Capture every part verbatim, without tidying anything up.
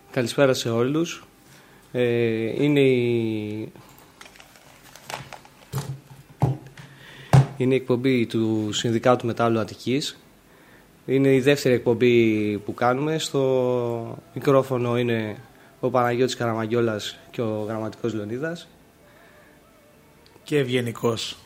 Καλησπέρα σε όλους. Ε, είναι, η... είναι η εκπομπή του Συνδικάτου Μετάλλου Αττικής. Είναι η δεύτερη εκπομπή που κάνουμε. Στο μικρόφωνο είναι ο Παναγιώτης Καραμαγγιόλας και ο Γραμματικός Λεωνίδας. Και ευγενικός.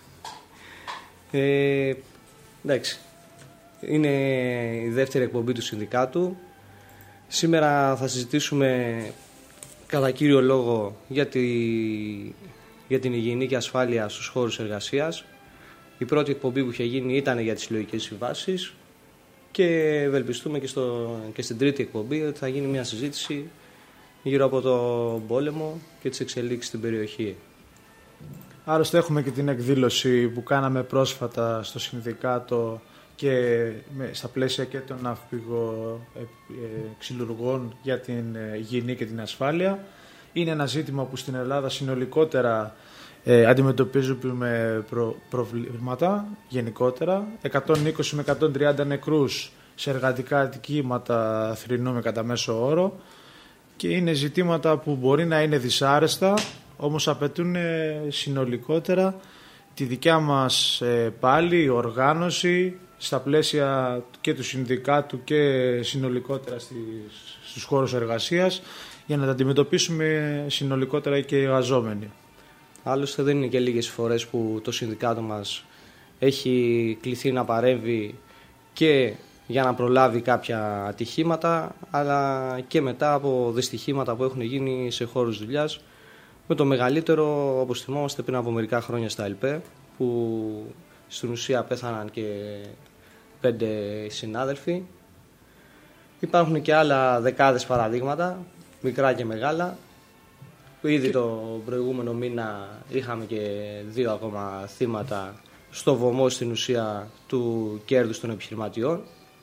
Ε, εντάξει. Είναι η δεύτερη εκπομπή του Συνδικάτου. Σήμερα θα συζητήσουμε κατά κύριο λόγο για, τη, για την υγιεινή και ασφάλεια στους χώρους εργασίας. Η πρώτη εκπομπή που είχε γίνει ήταν για τις συλλογικές συμβάσεις και ευελπιστούμε και, στο, και στην τρίτη εκπομπή ότι θα γίνει μια συζήτηση γύρω από τον πόλεμο και τις εξελίξεις στην περιοχή. Άλλωστε έχουμε και την εκδήλωση που κάναμε πρόσφατα στο Συνδικάτο και στα πλαίσια και των ναυπηγοξυλουργών για την υγιεινή και την ασφάλεια. Είναι ένα ζήτημα που στην Ελλάδα συνολικότερα ε, αντιμετωπίζουμε προ, προβλήματα γενικότερα. εκατόν είκοσι με εκατόν τριάντα νεκρούς σε εργατικά ατυχήματα θρηνούμε κατά μέσο όρο και είναι ζητήματα που μπορεί να είναι δυσάρεστα, όμως απαιτούν συνολικότερα τη δικιά μας ε, πάλι οργάνωση στα πλαίσια και του συνδικάτου και συνολικότερα στις, στους χώρους εργασίας για να τα αντιμετωπίσουμε συνολικότερα και οι εργαζόμενοι. Άλλωστε δεν είναι και λίγες φορές που το συνδικάτο μας έχει κληθεί να παρέμβει και για να προλάβει κάποια ατυχήματα αλλά και μετά από δυστυχήματα που έχουν γίνει σε χώρους δουλειάς, με το μεγαλύτερο, όπως θυμόμαστε, πριν από μερικά χρόνια στα ΕΛΠΕ, που στην ουσία πέθαναν και πέντε συνάδελφοι. Υπάρχουν και άλλα δεκάδες παραδείγματα, μικρά και μεγάλα, που ήδη και... το προηγούμενο μήνα είχαμε και δύο ακόμα θύματα στο βωμό στην ουσία του κέρδους των επιχειρηματιών.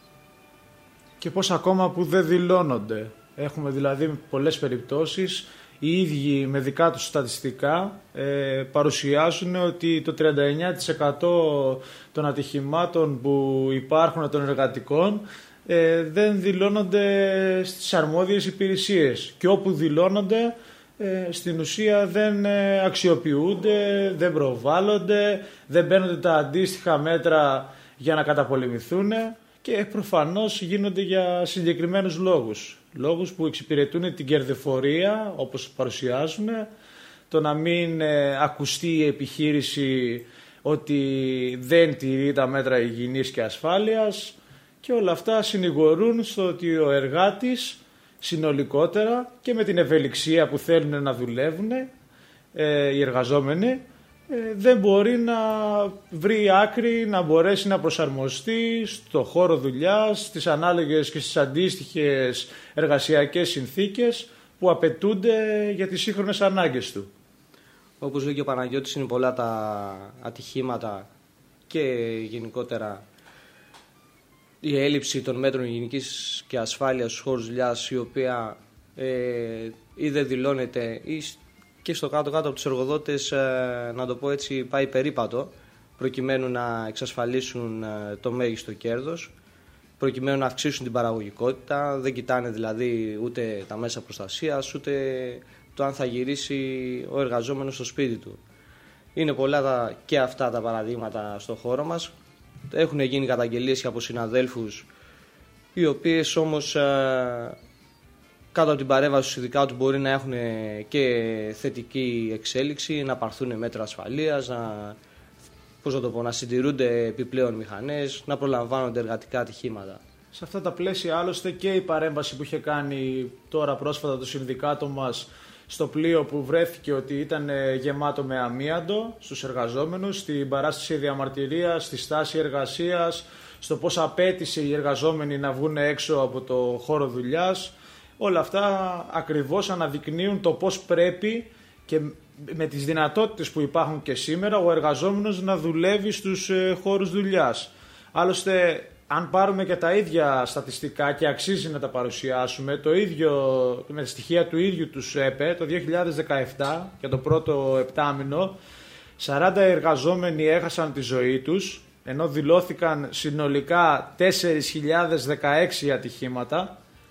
Και πώς ακόμα που δεν δηλώνονται. Έχουμε δηλαδή πολλές περιπτώσεις. Οι ίδιοι με δικά τους στατιστικά ε, παρουσιάζουν ότι το τριάντα εννέα τοις εκατό των ατυχημάτων που υπάρχουν των εργατικών ε, δεν δηλώνονται στις αρμόδιες υπηρεσίες και όπου δηλώνονται ε, στην ουσία δεν ε, αξιοποιούνται, δεν προβάλλονται, δεν παίρνονται τα αντίστοιχα μέτρα για να καταπολεμηθούν και προφανώς γίνονται για συγκεκριμένους λόγους. Λόγους που εξυπηρετούν την κερδοφορία, όπως παρουσιάζουν, το να μην ε, ακουστεί η επιχείρηση ότι δεν τηρεί τα μέτρα υγιεινής και ασφάλειας και όλα αυτά συνηγορούν στο ότι ο εργάτης συνολικότερα και με την ευελιξία που θέλουν να δουλεύουν ε, οι εργαζόμενοι ε, δεν μπορεί να βρει άκρη, να μπορέσει να προσαρμοστεί στο χώρο δουλειάς, στις ανάλογες και στις αντίστοιχες εργασιακές συνθήκες που απαιτούνται για τις σύγχρονες ανάγκες του. Όπως λέει και ο Παναγιώτης, είναι πολλά τα ατυχήματα και γενικότερα η έλλειψη των μέτρων υγιεινικής και ασφάλειας στους χώρους δουλειάς, η οποία ε, ή δεν δηλώνεται ή και στο κάτω-κάτω από τους εργοδότες, ε, να το πω έτσι, πάει περίπατο, προκειμένου να εξασφαλίσουν ε, το μέγιστο κέρδος, προκειμένου να αυξήσουν την παραγωγικότητα. Δεν κοιτάνε δηλαδή ούτε τα μέσα προστασίας, ούτε το αν θα γυρίσει ο εργαζόμενος στο σπίτι του. Είναι πολλά τα, και αυτά τα παραδείγματα στο χώρο μας. Έχουν γίνει καταγγελίες και από συναδέλφους, οι οποίες όμως ε, κάτω από την παρέμβαση του συνδικάτου μπορεί να έχουν και θετική εξέλιξη, να πάρθουν μέτρα ασφαλείας, να, πώς να, το πω, να συντηρούνται επιπλέον μηχανές, να προλαμβάνονται εργατικά ατυχήματα. Σε αυτά τα πλαίσια άλλωστε και η παρέμβαση που είχε κάνει τώρα πρόσφατα το συνδικάτο μας στο πλοίο που βρέθηκε ότι ήταν γεμάτο με αμίαντο στους εργαζόμενους, στην παράσταση διαμαρτυρίας, στη στάση εργασίας, στο πώς απέτησε οι εργαζόμενοι να βγουν έξω από το χώρο δουλειάς. Όλα αυτά ακριβώς αναδεικνύουν το πώς πρέπει και με τις δυνατότητες που υπάρχουν και σήμερα ο εργαζόμενος να δουλεύει στους χώρους δουλειάς. Άλλωστε, αν πάρουμε και τα ίδια στατιστικά και αξίζει να τα παρουσιάσουμε, το ίδιο, με στοιχεία του ίδιου του ΣΕΠΕ, το δύο χιλιάδες δεκαεπτά, για το πρώτο επτάμηνο, σαράντα εργαζόμενοι έχασαν τη ζωή τους, ενώ δηλώθηκαν συνολικά τέσσερις χιλιάδες δεκαέξι ατυχήματα.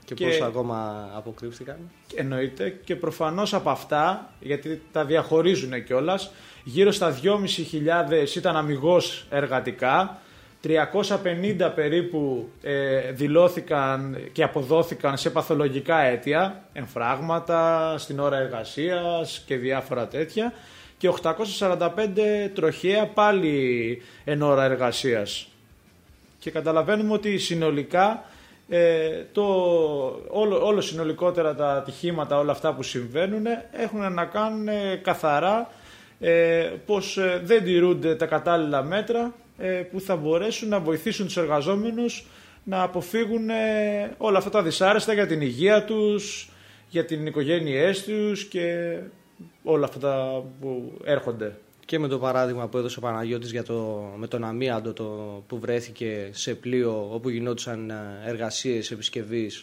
Και, και πόσα ακόμα αποκρύφθηκαν. Εννοείται. Και προφανώς από αυτά, γιατί τα διαχωρίζουν κιόλας, γύρω στα δυόμισι χιλιάδες ήταν αμιγώς εργατικά, τριακόσια πενήντα περίπου ε, δηλώθηκαν και αποδόθηκαν σε παθολογικά αίτια, εμφράγματα στην ώρα εργασίας και διάφορα τέτοια, και οκτακόσια σαράντα πέντε τροχαία πάλι εν ώρα εργασίας. Και καταλαβαίνουμε ότι συνολικά ε, το, όλο, όλο συνολικότερα τα ατυχήματα, όλα αυτά που συμβαίνουν, έχουν να κάνουν ε, καθαρά ε, πως ε, δεν τηρούνται τα κατάλληλα μέτρα ε, που θα μπορέσουν να βοηθήσουν τους εργαζόμενους να αποφύγουν ε, όλα αυτά τα δυσάρεστα για την υγεία τους, για την οικογένειές τους και όλα αυτά που έρχονται. Και με το παράδειγμα που έδωσε ο Παναγιώτης για το, με τον αμίαντο το, που βρέθηκε σε πλοίο όπου γινόντουσαν εργασίες επισκευής,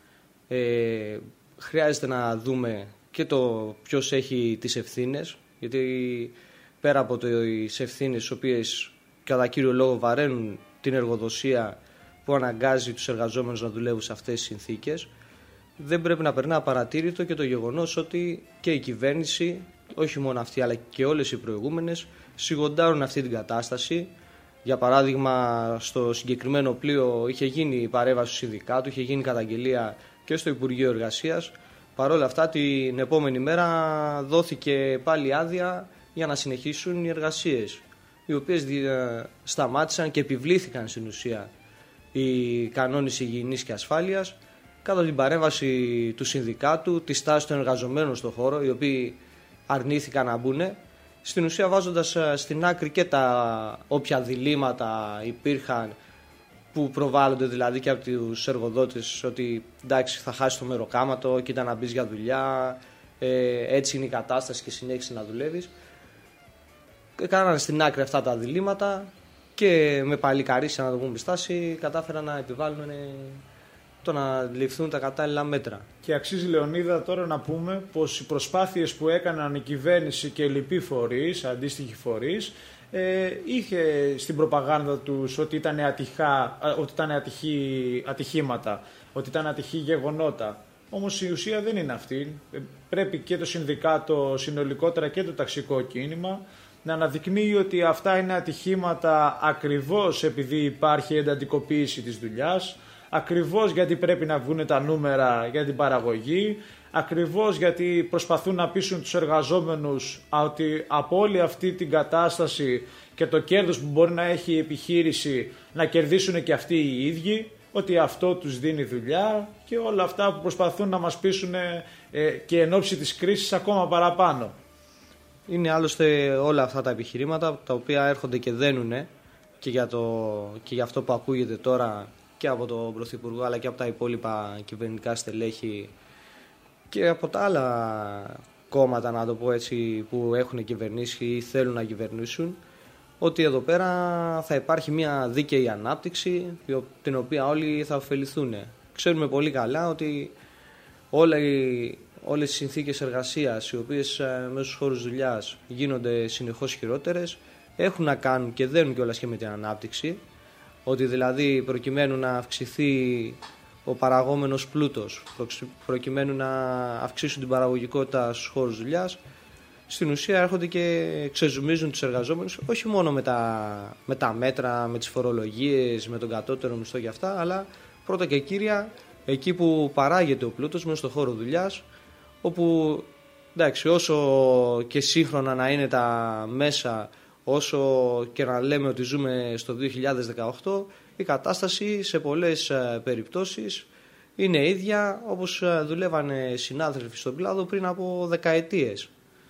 ε, χρειάζεται να δούμε και το ποιος έχει τις ευθύνες, γιατί πέρα από τις ευθύνες τις οποίες κατά κύριο λόγο βαραίνουν την εργοδοσία που αναγκάζει τους εργαζόμενους να δουλεύουν σε αυτές τις συνθήκες, δεν πρέπει να περνά απαρατήρητο και το γεγονός ότι και η κυβέρνηση, όχι μόνο αυτή αλλά και όλες οι προηγούμενες, σιγοντάρουν αυτή την κατάσταση. Για παράδειγμα, στο συγκεκριμένο πλοίο είχε γίνει παρέμβαση του συνδικάτου, είχε γίνει καταγγελία και στο Υπουργείο Εργασίας. Παρ' όλα αυτά, την επόμενη μέρα δόθηκε πάλι άδεια για να συνεχίσουν οι εργασίες, οι οποίες σταμάτησαν και επιβλήθηκαν στην ουσία οι κανόνες υγιεινής και ασφάλειας κατά την παρέμβαση του συνδικάτου, τη στάση των εργαζομένων στον χώρο, οι οποίοι αρνήθηκαν να μπουν, στην ουσία βάζοντας στην άκρη και τα όποια διλήμματα υπήρχαν που προβάλλονται δηλαδή και από τους εργοδότες, ότι εντάξει θα χάσει το μεροκάματο, κοίτα να μπεις για δουλειά, ε, έτσι είναι η κατάσταση και συνέχισε να δουλεύεις. Κάνανε στην άκρη αυτά τα διλήμματα και με παλικαρίσια, να το πούμε, στάση κατάφεραν να επιβάλλουν το να ληφθούν τα κατάλληλα μέτρα. Και αξίζει, Λεωνίδα, τώρα να πούμε πως οι προσπάθειες που έκαναν η κυβέρνηση και οι λοιποί φορείς, αντίστοιχοι φορείς, ε, είχε στην προπαγάνδα τους ότι ήταν, ατυχά, ότι ήταν ατυχή, ατυχήματα, ότι ήταν ατυχή γεγονότα. Όμως η ουσία δεν είναι αυτή. Πρέπει και το συνδικάτο συνολικότερα και το ταξικό κίνημα να αναδεικνύει ότι αυτά είναι ατυχήματα ακριβώς επειδή υπάρχει εντατικοποίηση της δουλειάς, ακριβώς γιατί πρέπει να βγουν τα νούμερα για την παραγωγή, ακριβώς γιατί προσπαθούν να πείσουν τους εργαζόμενους ότι από όλη αυτή την κατάσταση και το κέρδος που μπορεί να έχει η επιχείρηση να κερδίσουν και αυτοί οι ίδιοι, ότι αυτό τους δίνει δουλειά και όλα αυτά που προσπαθούν να μας πείσουν ε, και εν ώψη της κρίσης ακόμα παραπάνω. Είναι άλλωστε όλα αυτά τα επιχειρήματα τα οποία έρχονται και δένουν και για, το, και για αυτό που ακούγεται τώρα και από τον Πρωθυπουργό αλλά και από τα υπόλοιπα κυβερνητικά στελέχη και από τα άλλα κόμματα, να το πω έτσι, που έχουν κυβερνήσει ή θέλουν να κυβερνήσουν, ότι εδώ πέρα θα υπάρχει μια δίκαιη ανάπτυξη την οποία όλοι θα ωφεληθούν. Ξέρουμε πολύ καλά ότι όλα οι, όλες οι συνθήκες εργασίας, οι οποίες μέσα στους χώρους δουλειάς γίνονται συνεχώς χειρότερες, έχουν να κάνουν και δένουν κιόλας και με την ανάπτυξη, ότι δηλαδή προκειμένου να αυξηθεί ο παραγόμενος πλούτος, προκειμένου να αυξήσουν την παραγωγικότητα στους χώρους δουλειάς, στην ουσία έρχονται και ξεζουμίζουν τους εργαζόμενους, όχι μόνο με τα, με τα μέτρα, με τις φορολογίες, με τον κατώτερο μισθό και αυτά, αλλά πρώτα και κύρια εκεί που παράγεται ο πλούτος, μέσα στο χώρο δουλειάς, όπου εντάξει, όσο και σύγχρονα να είναι τα μέσα, όσο και να λέμε ότι ζούμε στο δύο χιλιάδες δεκαοκτώ, η κατάσταση σε πολλές περιπτώσεις είναι ίδια όπως δουλεύανε συνάδελφοι στον κλάδο πριν από δεκαετίες.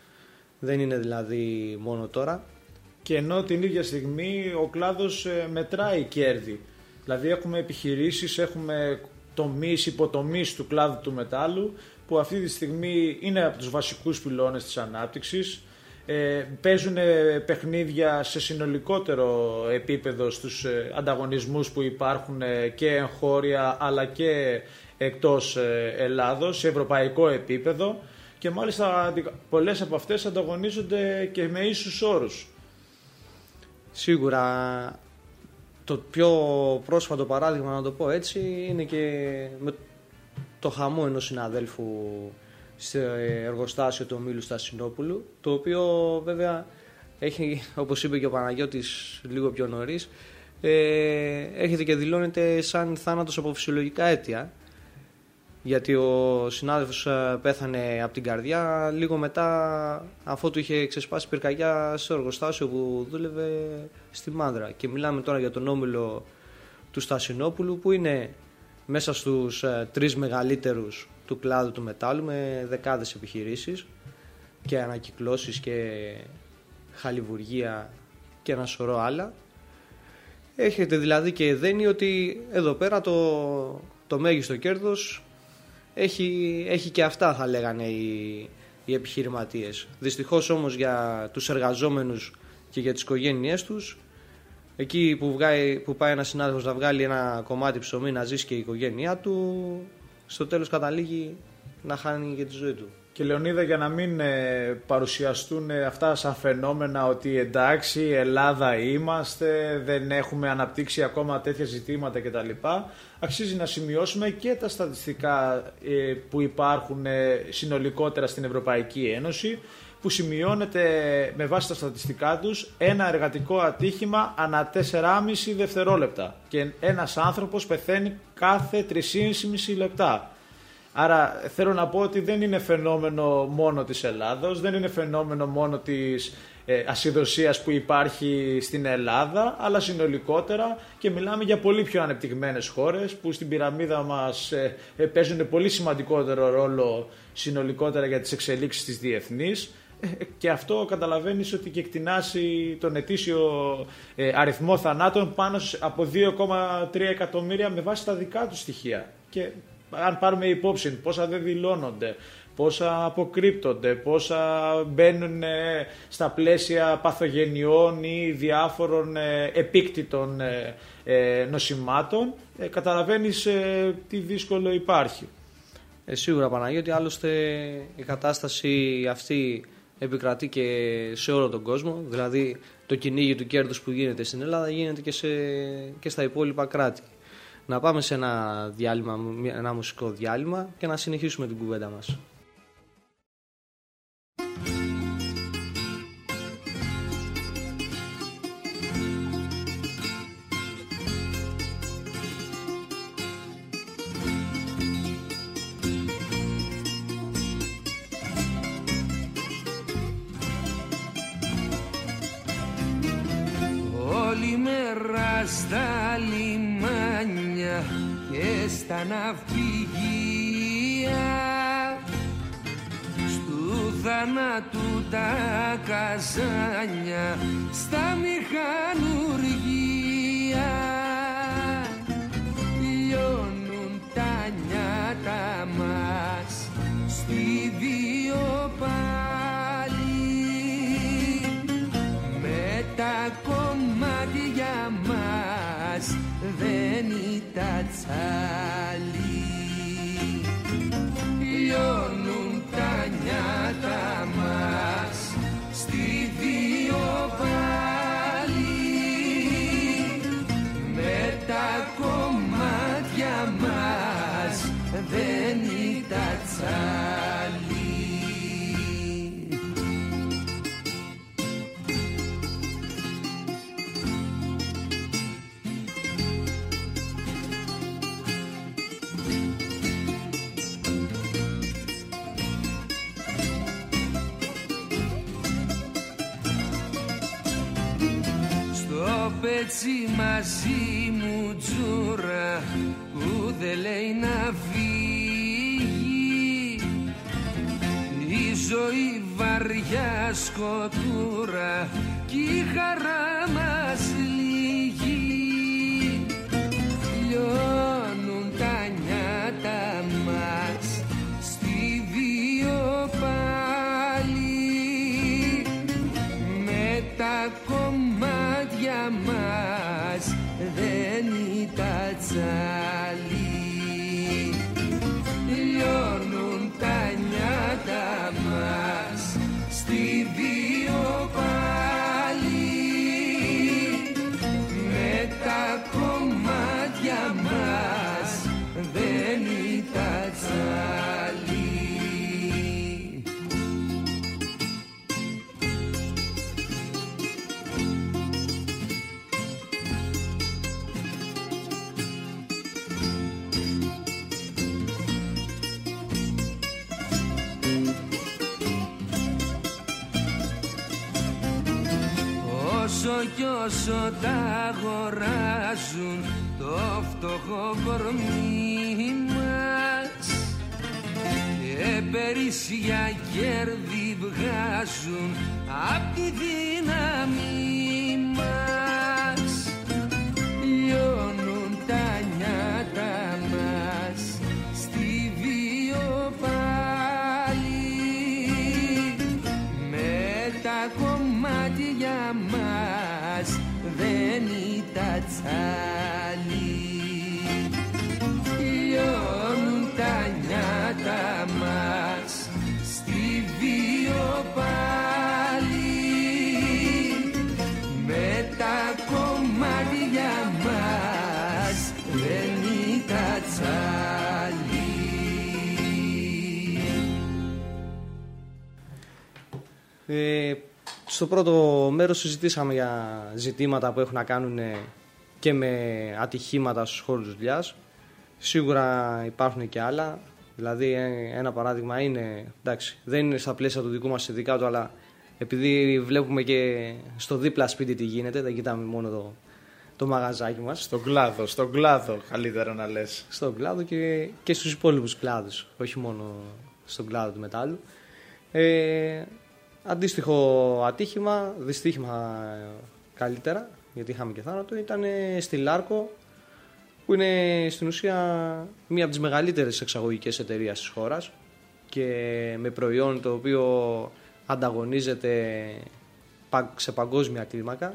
Δεν είναι δηλαδή μόνο τώρα. Και ενώ την ίδια στιγμή ο κλάδος μετράει κέρδη. Δηλαδή έχουμε επιχειρήσεις, έχουμε τομείς, υποτομείς του κλάδου του μετάλλου που αυτή τη στιγμή είναι από τους βασικούς πυλώνες της ανάπτυξης. Ε, παίζουν παιχνίδια σε συνολικότερο επίπεδο στους ανταγωνισμούς που υπάρχουν και εγχώρια αλλά και εκτός Ελλάδος, σε ευρωπαϊκό επίπεδο, και μάλιστα πολλές από αυτές ανταγωνίζονται και με ίσους όρους. Σίγουρα το πιο πρόσφατο παράδειγμα, να το πω έτσι, είναι και με το χαμό ενός συναδέλφου στο εργοστάσιο του ομίλου Στασινόπουλου, το οποίο βέβαια έχει, όπως είπε και ο Παναγιώτης λίγο πιο νωρίς, ε, έρχεται και δηλώνεται σαν θάνατος από φυσιολογικά αίτια, γιατί ο συνάδελφος πέθανε από την καρδιά λίγο μετά, αφού του είχε ξεσπάσει πυρκαγιά στο εργοστάσιο που δούλευε στη Μάνδρα. Και μιλάμε τώρα για τον όμιλο του Στασινόπουλου, που είναι μέσα στους ε, τρεις μεγαλύτερους του κλάδου του μετάλλου, με δεκάδες επιχειρήσεις και ανακυκλώσεις και χαλιβουργία και ένα σωρό άλλα. Έχετε δηλαδή και δένει ότι εδώ πέρα το, το μέγιστο κέρδος έχει, έχει και αυτά, θα λέγανε οι, οι επιχειρηματίες. Δυστυχώς όμως για τους εργαζόμενους και για τις οικογένειές τους, εκεί που, βγάει, που πάει ένας συνάδελφος να βγάλει ένα κομμάτι ψωμί να ζήσει και η οικογένειά του, στο τέλος καταλήγει να χάνει και τη ζωή του. Και Λεωνίδα, για να μην ε, παρουσιαστούν ε, αυτά σαν φαινόμενα ότι εντάξει, Ελλάδα είμαστε, δεν έχουμε αναπτύξει ακόμα τέτοια ζητήματα κτλ., αξίζει να σημειώσουμε και τα στατιστικά ε, που υπάρχουν ε, συνολικότερα στην Ευρωπαϊκή Ένωση, που σημειώνεται με βάση τα στατιστικά τους ένα εργατικό ατύχημα ανά τέσσερα κόμμα πέντε δευτερόλεπτα και ένας άνθρωπος πεθαίνει κάθε τρία κόμμα πέντε λεπτά. Άρα θέλω να πω ότι δεν είναι φαινόμενο μόνο της Ελλάδος, δεν είναι φαινόμενο μόνο της ε, ασυδοσίας που υπάρχει στην Ελλάδα, αλλά συνολικότερα, και μιλάμε για πολύ πιο ανεπτυγμένες χώρες που στην πυραμίδα μας ε, ε, παίζουν πολύ σημαντικότερο ρόλο συνολικότερα για τις εξελίξεις της διεθνής. Και αυτό καταλαβαίνεις ότι και εκτινάσει τον ετήσιο ε, αριθμό θανάτων πάνω από δύο κόμμα τρία εκατομμύρια με βάση τα δικά του στοιχεία. Και αν πάρουμε υπόψη πόσα δεν δηλώνονται, πόσα αποκρύπτονται, πόσα μπαίνουν ε, στα πλαίσια παθογενειών ή διάφορων ε, επίκτητων ε, ε, νοσημάτων, ε, καταλαβαίνεις ε, τι δύσκολο υπάρχει. Ε, σίγουρα, Παναγιώτη, άλλωστε η κατάσταση αυτή επικρατεί και σε όλο τον κόσμο. Δηλαδή το κυνήγι του κέρδους που γίνεται στην Ελλάδα γίνεται και, σε, και στα υπόλοιπα κράτη. Να πάμε σε ένα διάλειμμα, ένα μουσικό διάλειμμα, και να συνεχίσουμε την κουβέντα μας. Όλη μέρα στα λιμάνια και στα ναυπηγεία, στου θανάτου τα καζάνια, στα μηχανουργία, λιώνουν τα νιάτα μας στη βίο πάλι, με τα κομμάτια μας δένει τα τσάλι, λιώνουν τα νιάτα μας στη βίο πάλι, με τα κομμάτια μας δένει τα τσάλι. Έτσι μαζί μου τζούρα που δεν λέει να φύγει, η ζωή βαριά σκοτούρα κι η χαρά μας λίγη, λιώνουν τα νιάτα μας στη βίο πάλι, με τα κομμάτια μας δένει τα τσάλι, λιώνουν τα νιάτα μας στη βίο πάλι, με τα κομμάτια μας δένει τα τσάλι. κι όσο τα αγοράζουν το φτωχό κορμί μας και περισσιά κέρδη βγάζουν απ' τη δύναμη μας. Λιώνουν τα νιάτα μας στη βίο πάλι, με τα κομμάτια μας δεν ήταν τσάλι. Λιώνουν τα νιάτα μας στη βίο πάλι, με τα κομμάτια μας δεν ήταν τσάλι. Ε, στο πρώτο μέρος συζητήσαμε για ζητήματα που έχουν να κάνουν και με ατυχήματα στους χώρους δουλειάς. Σίγουρα υπάρχουν και άλλα. Δηλαδή ένα παράδειγμα είναι, εντάξει, δεν είναι στα πλαίσια του δικού μας συνδικάτου, αλλά επειδή βλέπουμε και στο δίπλα σπίτι τι γίνεται, δεν κοιτάμε μόνο το, το μαγαζάκι μας. Στον κλάδο, στον κλάδο καλύτερα να λες. Στον κλάδο και, και στους υπόλοιπους κλάδους, όχι μόνο στον κλάδο του μετάλλου. Ε, αντίστοιχο ατύχημα, δυστύχημα καλύτερα, γιατί είχαμε και θάνατο, ήταν στη Λάρκο, που είναι στην ουσία μία από τις μεγαλύτερες εξαγωγικές εταιρείες της χώρας και με προϊόν το οποίο ανταγωνίζεται σε παγκόσμια κλίμακα.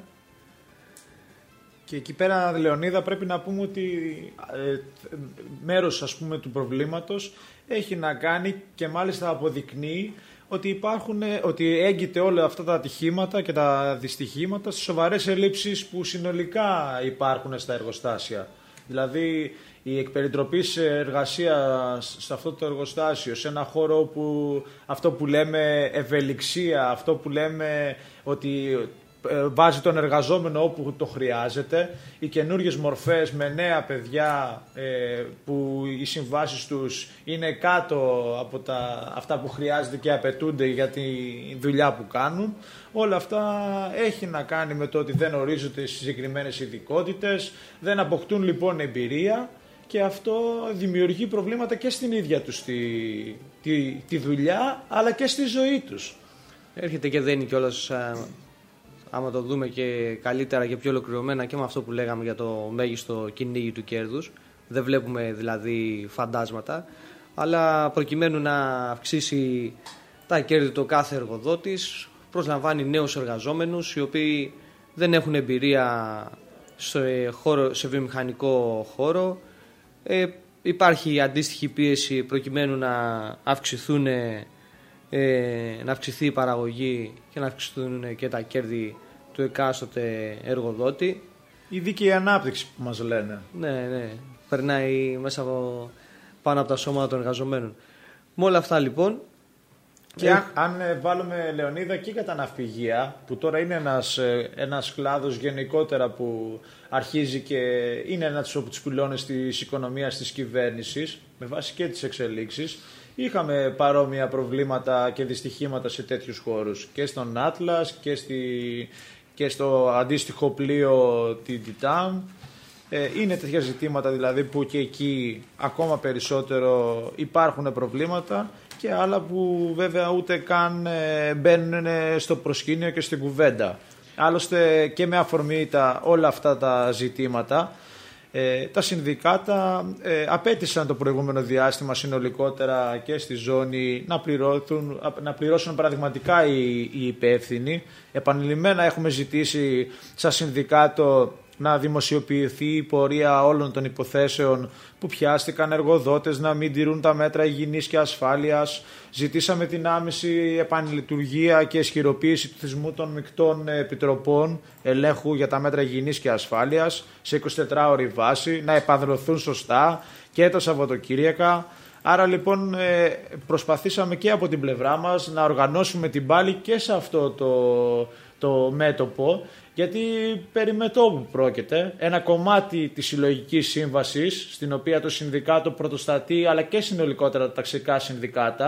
Και εκεί πέρα, Λεωνίδα, πρέπει να πούμε ότι ε, μέρος, ας πούμε, του προβλήματος έχει να κάνει και μάλιστα αποδεικνύει ότι, υπάρχουν, ότι έγκυται όλα αυτά τα ατυχήματα και τα δυστυχήματα στις σοβαρές ελλείψεις που συνολικά υπάρχουν στα εργοστάσια. Δηλαδή η εκπεριτροπής εργασία σε αυτό το εργοστάσιο, σε ένα χώρο όπου αυτό που λέμε ευελιξία, αυτό που λέμε ότι βάζει τον εργαζόμενο όπου το χρειάζεται, οι καινούργιες μορφές με νέα παιδιά ε, που οι συμβάσεις τους είναι κάτω από τα, αυτά που χρειάζεται και απαιτούνται για τη δουλειά που κάνουν. Όλα αυτά έχει να κάνει με το ότι δεν ορίζονται στις συγκεκριμένες ειδικότητες, δεν αποκτούν λοιπόν εμπειρία και αυτό δημιουργεί προβλήματα και στην ίδια τους τη, τη, τη δουλειά αλλά και στη ζωή τους. Έρχεται και δένει κιόλας, άμα το δούμε και καλύτερα και πιο ολοκληρωμένα, και με αυτό που λέγαμε για το μέγιστο κυνήγι του κέρδους. Δεν βλέπουμε δηλαδή φαντάσματα, αλλά προκειμένου να αυξήσει τα κέρδη το κάθε εργοδότης, προσλαμβάνει νέους εργαζόμενους οι οποίοι δεν έχουν εμπειρία σε, χώρο, σε βιομηχανικό χώρο. Ε, υπάρχει αντίστοιχη πίεση προκειμένου να αυξηθούν, ε, να αυξηθεί η παραγωγή και να αυξηθούν και τα κέρδη του εκάστοτε εργοδότη. Η δίκαιη ανάπτυξη που μας λένε. Ναι, ναι. Περνάει μέσα από, πάνω από τα σώματα των εργαζομένων. Με όλα αυτά λοιπόν. Και αν, αν βάλουμε, Λεωνίδα, και κατά ναυπηγεία, που τώρα είναι ένας, ένας κλάδος γενικότερα που αρχίζει και είναι ένας από τους πυλώνες της οικονομίας της κυβέρνησης, με βάση και τις εξελίξεις, είχαμε παρόμοια προβλήματα και δυστυχήματα σε τέτοιους χώρους. Και στον Άτλας και, στη, και στο αντίστοιχο πλοίο την Titan. Ε, είναι τέτοια ζητήματα δηλαδή που και εκεί ακόμα περισσότερο υπάρχουν προβλήματα και άλλα που βέβαια ούτε καν ε, μπαίνουν στο προσκήνιο και στην κουβέντα. Άλλωστε και με αφορμή τα, όλα αυτά τα ζητήματα, ε, τα συνδικάτα ε, απέτησαν το προηγούμενο διάστημα συνολικότερα και στη ζώνη να πληρώσουν, να πληρώσουν παραδειγματικά οι, οι υπεύθυνοι. Επανειλημμένα έχουμε ζητήσει σαν συνδικάτο να δημοσιοποιηθεί η πορεία όλων των υποθέσεων που πιάστηκαν εργοδότες να μην τηρούν τα μέτρα υγιεινής και ασφάλειας. Ζητήσαμε την άμεση επανλειτουργία και ισχυροποίηση του θεσμού των μεικτών επιτροπών ελέγχου για τα μέτρα υγιεινής και ασφάλειας σε εικοσιτετράωρη βάση, να επανδρωθούν σωστά και τα Σαββατοκύριακα. Άρα λοιπόν προσπαθήσαμε και από την πλευρά μας να οργανώσουμε την πάλη και σε αυτό το, το μέτωπο, γιατί περί μετώπου πρόκειται. Ένα κομμάτι της συλλογικής σύμβασης, στην οποία το συνδικάτο πρωτοστατεί, αλλά και συνολικότερα τα ταξικά συνδικάτα,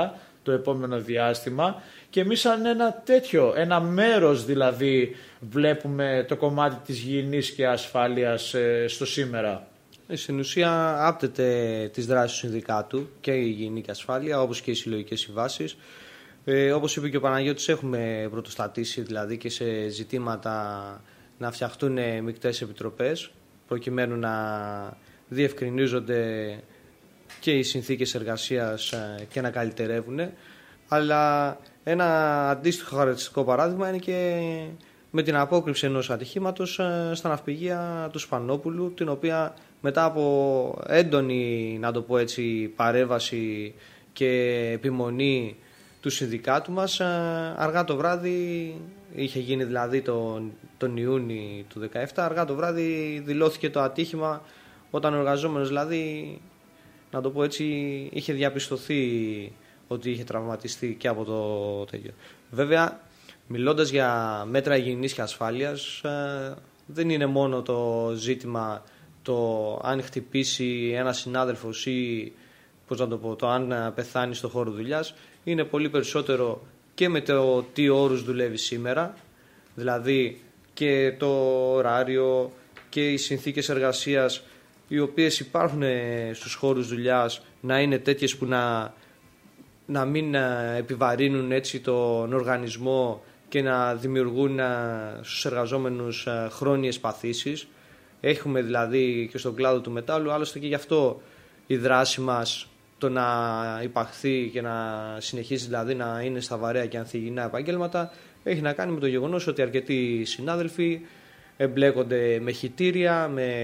το επόμενο διάστημα και εμείς σαν ένα τέτοιο, ένα μέρος δηλαδή βλέπουμε το κομμάτι της υγιεινής και ασφάλειας ε, στο σήμερα. Στην ουσία άπτεται τις δράσεις του συνδικάτου και η υγιεινή και ασφάλεια, όπως και οι συλλογικές συμβάσεις. Ε, όπως είπε και ο Παναγιώτης, έχουμε πρωτοστατήσει δηλαδή και σε ζητήματα να φτιαχτούν μεικτές επιτροπές προκειμένου να διευκρινίζονται και οι συνθήκες εργασίας και να καλυτερεύουν. Αλλά ένα αντίστοιχο χαρακτηριστικό παράδειγμα είναι και με την απόκρυψη ενός ατυχήματος στα ναυπηγεία του Σπανόπουλου, την οποία μετά από έντονη, να το πω έτσι, παρέμβαση και επιμονή του συνδικάτου μας, αργά το βράδυ, είχε γίνει δηλαδή τον, τον Ιούνιο του δεκαεπτά, αργά το βράδυ δηλώθηκε το ατύχημα, όταν ο εργαζόμενος δηλαδή, να το πω έτσι, είχε διαπιστωθεί ότι είχε τραυματιστεί και από το τέτοιο. Βέβαια, μιλώντας για μέτρα υγιεινής και ασφάλειας, δεν είναι μόνο το ζήτημα το αν χτυπήσει ένα συνάδελφος ή πώς να το πω, το αν πεθάνει στο χώρο δουλειάς. Είναι πολύ περισσότερο και με το τι όρους δουλεύει σήμερα, δηλαδή και το ωράριο και οι συνθήκες εργασίας οι οποίες υπάρχουν στους χώρους δουλειάς να είναι τέτοιες που να, να μην επιβαρύνουν έτσι τον οργανισμό και να δημιουργούν στους εργαζόμενους χρόνιες παθήσεις. Έχουμε δηλαδή και στον κλάδο του μετάλλου, άλλωστε και γι' αυτό η δράση μας το να υπαχθεί και να συνεχίσει δηλαδή να είναι στα βαρέα και ανθυγιεινά επαγγέλματα έχει να κάνει με το γεγονός ότι αρκετοί συνάδελφοι εμπλέκονται με χυτήρια, με,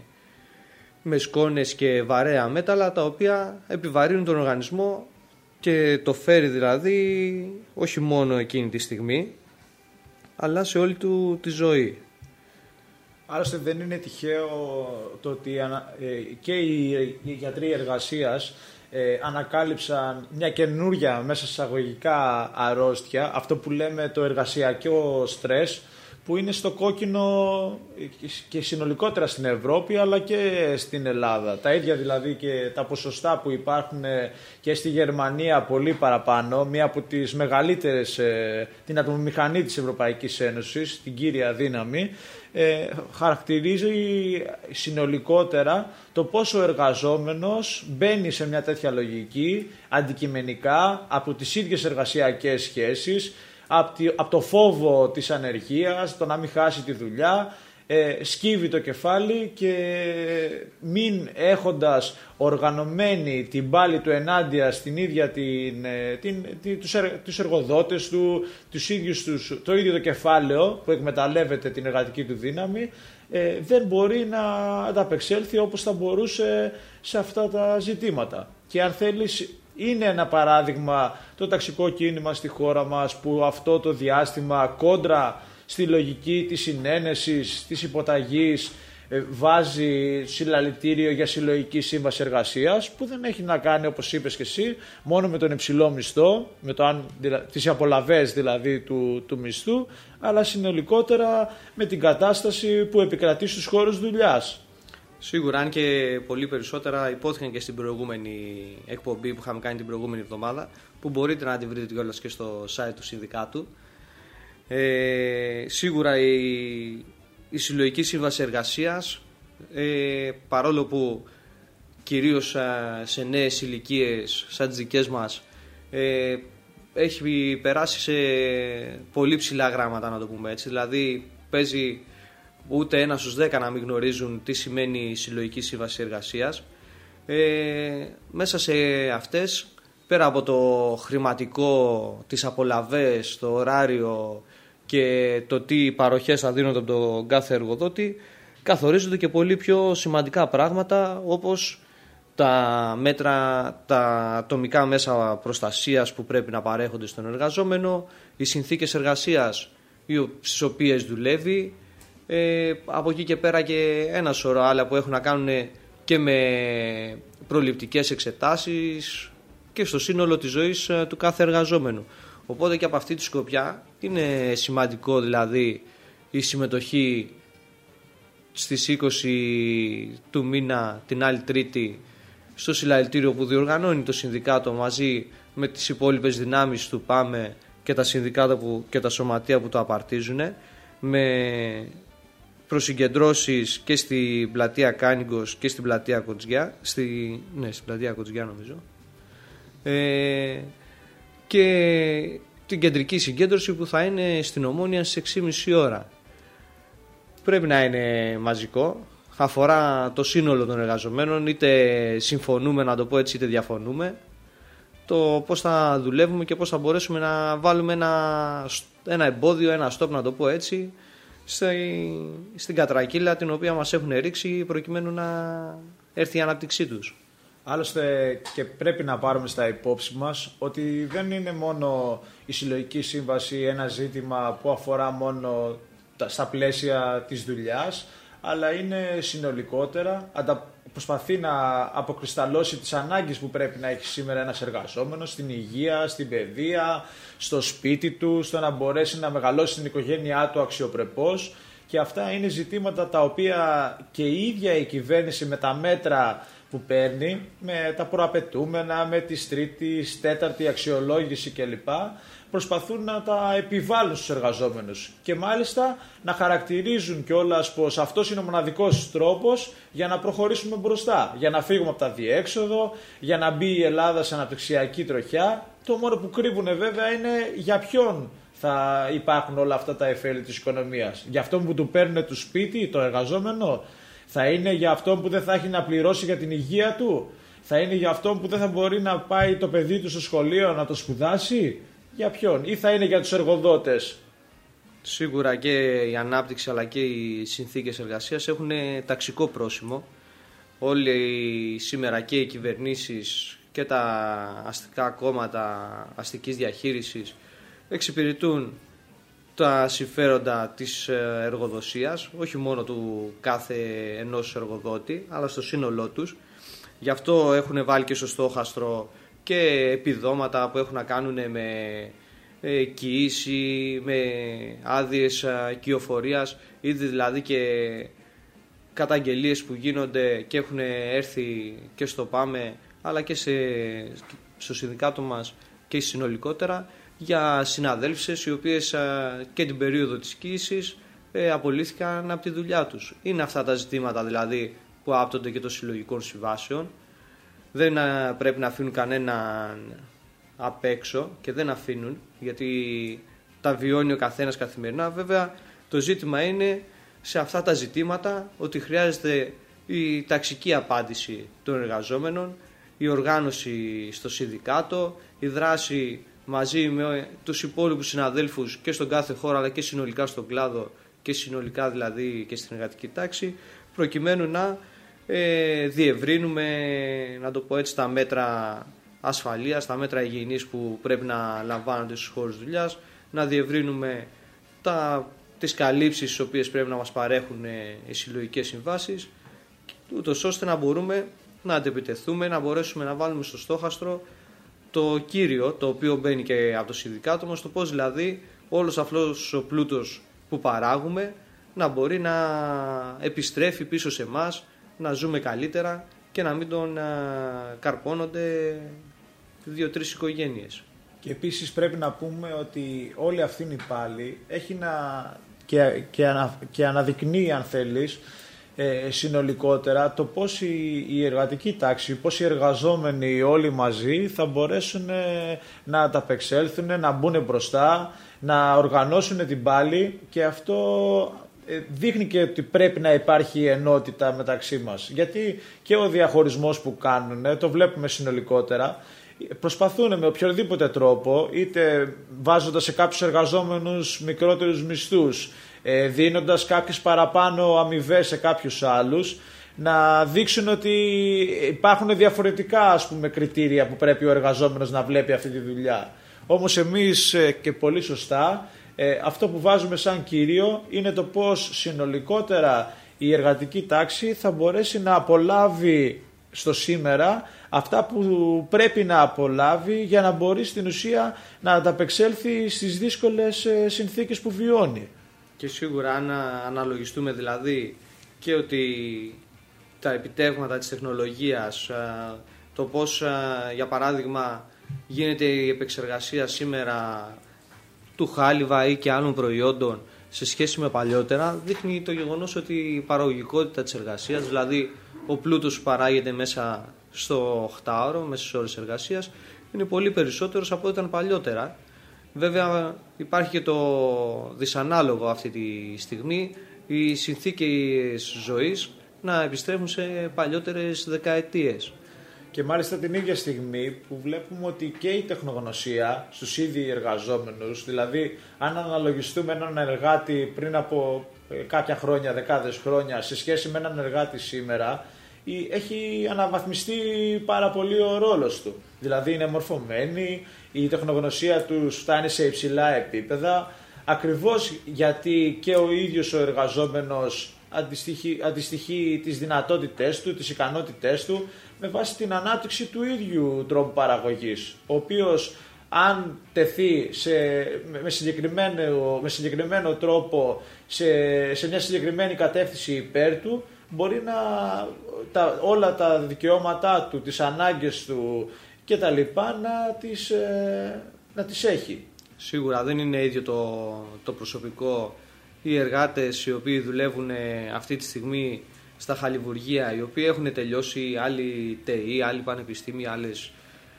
με σκόνες και βαρέα μέταλλα, τα οποία επιβαρύνουν τον οργανισμό και το φέρει δηλαδή όχι μόνο εκείνη τη στιγμή αλλά σε όλη του τη ζωή. Άλλωστε δεν είναι τυχαίο το ότι και οι γιατροί εργασίας ε, ανακάλυψαν μια καινούρια μέσα εισαγωγικά αρρώστια, αυτό που λέμε το εργασιακό στρες, που είναι στο κόκκινο και συνολικότερα στην Ευρώπη αλλά και στην Ελλάδα. Τα ίδια δηλαδή και τα ποσοστά που υπάρχουν και στη Γερμανία πολύ παραπάνω, μία από τις μεγαλύτερες, την ατμομηχανή της Ευρωπαϊκής Ένωσης, την κύρια δύναμη, ε, χαρακτηρίζει συνολικότερα το πόσο ο εργαζόμενος μπαίνει σε μια τέτοια λογική αντικειμενικά από τις ίδιες εργασιακές σχέσεις, από το φόβο της ανεργίας, το να μην χάσει τη δουλειά, ε, σκύβει το κεφάλι και μην έχοντας οργανωμένη την πάλη του ενάντια στην ίδια την, την, την, τους, ερ, τους εργοδότες του, τους ίδιους τους, το ίδιο το κεφάλαιο που εκμεταλλεύεται την εργατική του δύναμη, ε, δεν μπορεί να ανταπεξέλθει όπως θα μπορούσε σε αυτά τα ζητήματα. Και αν θέλεις, είναι ένα παράδειγμα το ταξικό κίνημα στη χώρα μας που αυτό το διάστημα κόντρα στη λογική της συνένεσης, της υποταγής βάζει συλλαλητήριο για συλλογική σύμβαση εργασίας που δεν έχει να κάνει, όπως είπες και εσύ, μόνο με τον υψηλό μισθό, με το αν, τις απολαβές δηλαδή του, του μισθού, αλλά συνολικότερα με την κατάσταση που επικρατεί στους χώρους δουλειάς. Σίγουρα, αν και πολύ περισσότερα υπόθηκαν και στην προηγούμενη εκπομπή που είχαμε κάνει την προηγούμενη εβδομάδα, που μπορείτε να τη βρείτε κιόλας και στο site του συνδικάτου. Ε, σίγουρα η, η συλλογική σύμβαση εργασίας, ε, παρόλο που κυρίως σε νέες ηλικίες σαν τις δικές μας ε, έχει περάσει σε πολύ ψηλά γράμματα, να το πούμε έτσι, δηλαδή παίζει ούτε ένα στους δέκα να μην γνωρίζουν τι σημαίνει η συλλογική σύμβαση εργασίας. Ε, μέσα σε αυτές, πέρα από το χρηματικό, τις απολαβές, το ωράριο και το τι παροχές θα δίνονται από τον κάθε εργοδότη, καθορίζονται και πολύ πιο σημαντικά πράγματα, όπως τα μέτρα, τα ατομικά μέσα προστασίας που πρέπει να παρέχονται στον εργαζόμενο, οι συνθήκες εργασίας στις οποίες δουλεύει, Ε, από εκεί και πέρα και ένα σωρό άλλα που έχουν να κάνουν και με προληπτικές εξετάσεις και στο σύνολο της ζωής του κάθε εργαζόμενου. Οπότε και από αυτή τη σκοπιά είναι σημαντικό δηλαδή η συμμετοχή στις είκοσι του μήνα την άλλη Τρίτη στο συλλαλητήριο που διοργανώνει το συνδικάτο μαζί με τις υπόλοιπες δυνάμεις του ΠΑΜΕ και τα συνδικάτα που, και τα σωματεία που το απαρτίζουν, με προσυγκεντρώσεις και στην πλατεία Κάνικος και στην πλατεία Κοτζιά, στη, ναι, στην πλατεία Κοτζιά νομίζω, ε, και την κεντρική συγκέντρωση που θα είναι στην Ομόνια στις έξι και μισή ώρα. Πρέπει να είναι μαζικό, αφορά το σύνολο των εργαζομένων, είτε συμφωνούμε να το πω έτσι είτε διαφωνούμε, το πώς θα δουλεύουμε και πώς θα μπορέσουμε να βάλουμε ένα, ένα εμπόδιο, ένα στόπ να το πω έτσι, στη, στην κατρακύλα την οποία μας έχουν ρίξει προκειμένου να έρθει η ανάπτυξή τους. Άλλωστε και πρέπει να πάρουμε στα υπόψη μας ότι δεν είναι μόνο η συλλογική σύμβαση ένα ζήτημα που αφορά μόνο στα πλαίσια της δουλειάς, αλλά είναι συνολικότερα, προσπαθεί να αποκρισταλώσει τις ανάγκες που πρέπει να έχει σήμερα ένας εργαζόμενος στην υγεία, στην παιδεία, στο σπίτι του, στο να μπορέσει να μεγαλώσει την οικογένειά του αξιοπρεπώς, και αυτά είναι ζητήματα τα οποία και η ίδια η κυβέρνηση με τα μέτρα που παίρνει, με τα προαπαιτούμενα, με τη τρίτη, τέταρτη αξιολόγηση κλπ, προσπαθούν να τα επιβάλλουν στους εργαζόμενους και μάλιστα να χαρακτηρίζουν κιόλας πως αυτός είναι ο μοναδικός τρόπος για να προχωρήσουμε μπροστά, για να φύγουμε από τα διέξοδο, για να μπει η Ελλάδα σε αναπτυξιακή τροχιά. Το μόνο που κρύβουν βέβαια είναι για ποιον θα υπάρχουν όλα αυτά τα εφέλη της οικονομίας. Για αυτόν που του παίρνουν το σπίτι, το εργαζόμενο, θα είναι για αυτόν που δεν θα έχει να πληρώσει για την υγεία του, θα είναι για αυτόν που δεν θα μπορεί να πάει το παιδί του στο σχολείο να το σπουδάσει. Για ποιον, ή θα είναι για τους εργοδότες? Σίγουρα και η ανάπτυξη αλλά και οι συνθήκες εργασίας έχουν ταξικό πρόσημο. Όλοι σήμερα και οι κυβερνήσεις και τα αστικά κόμματα αστικής διαχείρισης εξυπηρετούν τα συμφέροντα της εργοδοσίας, όχι μόνο του κάθε ενός εργοδότη, αλλά στο σύνολό τους. Γι' αυτό έχουν βάλει και στο στόχαστρο και επιδόματα που έχουν να κάνουν με κοίηση, με άδειες κυοφορίας, ήδη δηλαδή και καταγγελίες που γίνονται και έχουν έρθει και στο ΠΑΜΕ αλλά και σε, στο συνδικάτο μας και συνολικότερα, για συναδέλφισες οι οποίες και την περίοδο της κοίησης απολύθηκαν από τη δουλειά τους. Είναι αυτά τα ζητήματα δηλαδή που άπτονται και των συλλογικών συμβάσεων. Δεν πρέπει να αφήνουν κανέναν απ' έξω και δεν αφήνουν, γιατί τα βιώνει ο καθένας καθημερινά. Βέβαια το ζήτημα είναι σε αυτά τα ζητήματα ότι χρειάζεται η ταξική απάντηση των εργαζόμενων, η οργάνωση στο συνδικάτο, η δράση μαζί με τους υπόλοιπους συναδέλφους και στον κάθε χώρο αλλά και συνολικά στον κλάδο και συνολικά δηλαδή και στην εργατική τάξη, προκειμένου να ε, διευρύνουμε, να το πω έτσι, τα μέτρα ασφαλείας, τα μέτρα υγιεινής που πρέπει να λαμβάνονται στους χώρους δουλειάς, να διευρύνουμε τα, τις καλύψεις τις οποίες πρέπει να μας παρέχουν οι συλλογικές συμβάσεις, ούτως ώστε να μπορούμε να αντεπιτεθούμε, να μπορέσουμε να βάλουμε στο στόχαστρο το κύριο, το οποίο μπαίνει και από το συνδικάτο μας, το πώς δηλαδή όλος αυτός ο πλούτος που παράγουμε να μπορεί να επιστρέφει πίσω σε εμάς, να ζούμε καλύτερα και να μην τον καρπώνονται δύο-τρεις οικογένειες. Και επίσης πρέπει να πούμε ότι όλη αυτή η πάλι έχει να και, και, ανα, και αναδεικνύει, αν θέλεις, ε, συνολικότερα το πώς η, η εργατική τάξη, πώς οι εργαζόμενοι όλοι μαζί θα μπορέσουν ε, να ανταπεξέλθουν, να μπουν μπροστά, να οργανώσουν την πάλι, και αυτό δείχνει και ότι πρέπει να υπάρχει ενότητα μεταξύ μας. Γιατί και ο διαχωρισμός που κάνουν, το βλέπουμε συνολικότερα, προσπαθούν με οποιοδήποτε τρόπο, είτε βάζοντας σε κάποιους εργαζόμενους μικρότερους μισθούς, δίνοντας κάποιες παραπάνω αμοιβές σε κάποιους άλλους, να δείξουν ότι υπάρχουν διαφορετικά, ας πούμε, κριτήρια που πρέπει ο εργαζόμενος να βλέπει αυτή τη δουλειά. Όμως εμείς, και πολύ σωστά, αυτό που βάζουμε σαν κύριο είναι το πώς συνολικότερα η εργατική τάξη θα μπορέσει να απολάβει στο σήμερα αυτά που πρέπει να απολάβει για να μπορεί στην ουσία να ανταπεξέλθει στις δύσκολες συνθήκες που βιώνει. Και σίγουρα αν αναλογιστούμε δηλαδή και ότι τα επιτεύγματα της τεχνολογίας, το πώς για παράδειγμα γίνεται η επεξεργασία σήμερα του χάλιβα ή και άλλων προϊόντων σε σχέση με παλιότερα, δείχνει το γεγονός ότι η παραγωγικότητα της εργασίας, δηλαδή ο πλούτος που παράγεται μέσα στο οκτάωρο, μέσα στις ώρες εργασίας, είναι πολύ περισσότερος από ό,τι ήταν παλιότερα. Βέβαια υπάρχει και το δυσανάλογο αυτή τη στιγμή, οι συνθήκες ζωής να επιστρέφουν σε παλιότερες δεκαετίες. Και μάλιστα την ίδια στιγμή που βλέπουμε ότι και η τεχνογνωσία στους ήδη εργαζόμενους, δηλαδή αν αναλογιστούμε έναν εργάτη πριν από κάποια χρόνια, δεκάδες χρόνια, σε σχέση με έναν εργάτη σήμερα, έχει αναβαθμιστεί πάρα πολύ ο ρόλος του. Δηλαδή είναι μορφωμένοι, η τεχνογνωσία τους φτάνει σε υψηλά επίπεδα, ακριβώς γιατί και ο ίδιος ο εργαζόμενος αντιστοιχεί, αντιστοιχεί τις δυνατότητές του, τις ικανότητές του, με βάση την ανάπτυξη του ίδιου τρόπου παραγωγής, ο οποίος αν τεθεί σε, με, συγκεκριμένο, με συγκεκριμένο τρόπο σε, σε μια συγκεκριμένη κατεύθυνση υπέρ του, μπορεί να τα, όλα τα δικαιώματά του, τις ανάγκες του και τα λοιπά να τις, ε, να τις έχει. Σίγουρα δεν είναι ίδιο το, το προσωπικό. Οι εργάτες οι οποίοι δουλεύουν αυτή τη στιγμή στα χαλιβουργεία, οι οποίοι έχουν τελειώσει άλλοι ΤΕΙ, άλλοι πανεπιστήμια, άλλες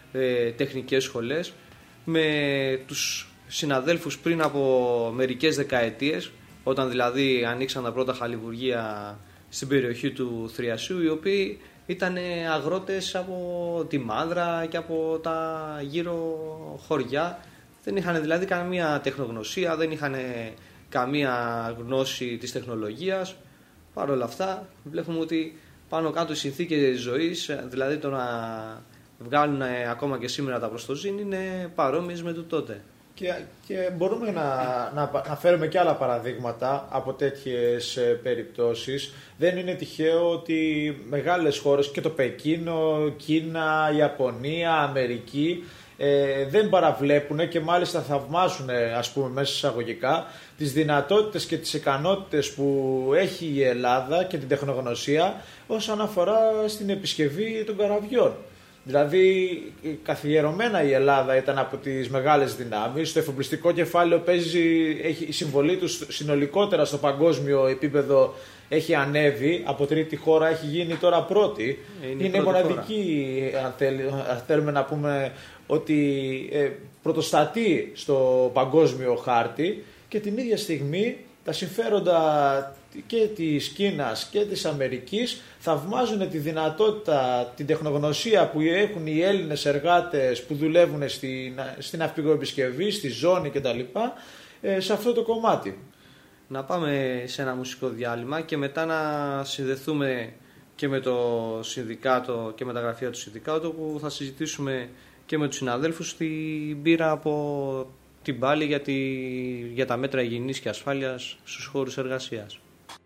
ε, τεχνικές σχολές, με τους συναδέλφους πριν από μερικές δεκαετίες, όταν δηλαδή ανοίξαν τα πρώτα χαλιβουργεία στην περιοχή του Θριασίου, οι οποίοι ήταν αγρότες από τη Μάνδρα και από τα γύρω χωριά. Δεν είχαν δηλαδή καμία τεχνογνωσία, δεν είχαν καμία γνώση της τεχνολογίας. Παρ' όλα αυτά βλέπουμε ότι πάνω κάτω οι συνθήκες ζωής, δηλαδή το να βγάλουν ακόμα και σήμερα τα προστοζήν, είναι παρόμοιες με το τότε. Και, και μπορούμε να, να, να φέρουμε και άλλα παραδείγματα από τέτοιες περιπτώσεις. Δεν είναι τυχαίο ότι μεγάλες χώρες, και το Πεκίνο, Κίνα, Ιαπωνία, Αμερική, ε, δεν παραβλέπουν και μάλιστα θαυμάζουν, ας πούμε, μέσα εισαγωγικά, τις δυνατότητες και τις ικανότητες που έχει η Ελλάδα και την τεχνογνωσία όσον αφορά στην επισκευή των καραβιών. Δηλαδή, καθιερωμένα η Ελλάδα ήταν από τις μεγάλες δυνάμεις. Το εφοπλιστικό κεφάλαιο παίζει, έχει, η συμβολή του συνολικότερα στο παγκόσμιο επίπεδο έχει ανέβει. Από τρίτη χώρα έχει γίνει τώρα πρώτη. Είναι, είναι μοναδική, αν, θέλ, αν θέλουμε να πούμε, ότι ε, πρωτοστατεί στο παγκόσμιο χάρτη, και την ίδια στιγμή τα συμφέροντα και της Κίνας και της Αμερικής θαυμάζουν τη δυνατότητα, την τεχνογνωσία που έχουν οι Έλληνες εργάτες που δουλεύουν στην, στην ναυπηγοεπισκευή, στη ζώνη κτλ. Σε αυτό το κομμάτι. Να πάμε σε ένα μουσικό διάλειμμα και μετά να συνδεθούμε και με το συνδικάτο και με τα γραφεία του συνδικάτου, που θα συζητήσουμε και με τους συναδέλφους την πείρα από την πάλη για, τη, για τα μέτρα υγιεινής και ασφάλειας στους χώρους εργασίας.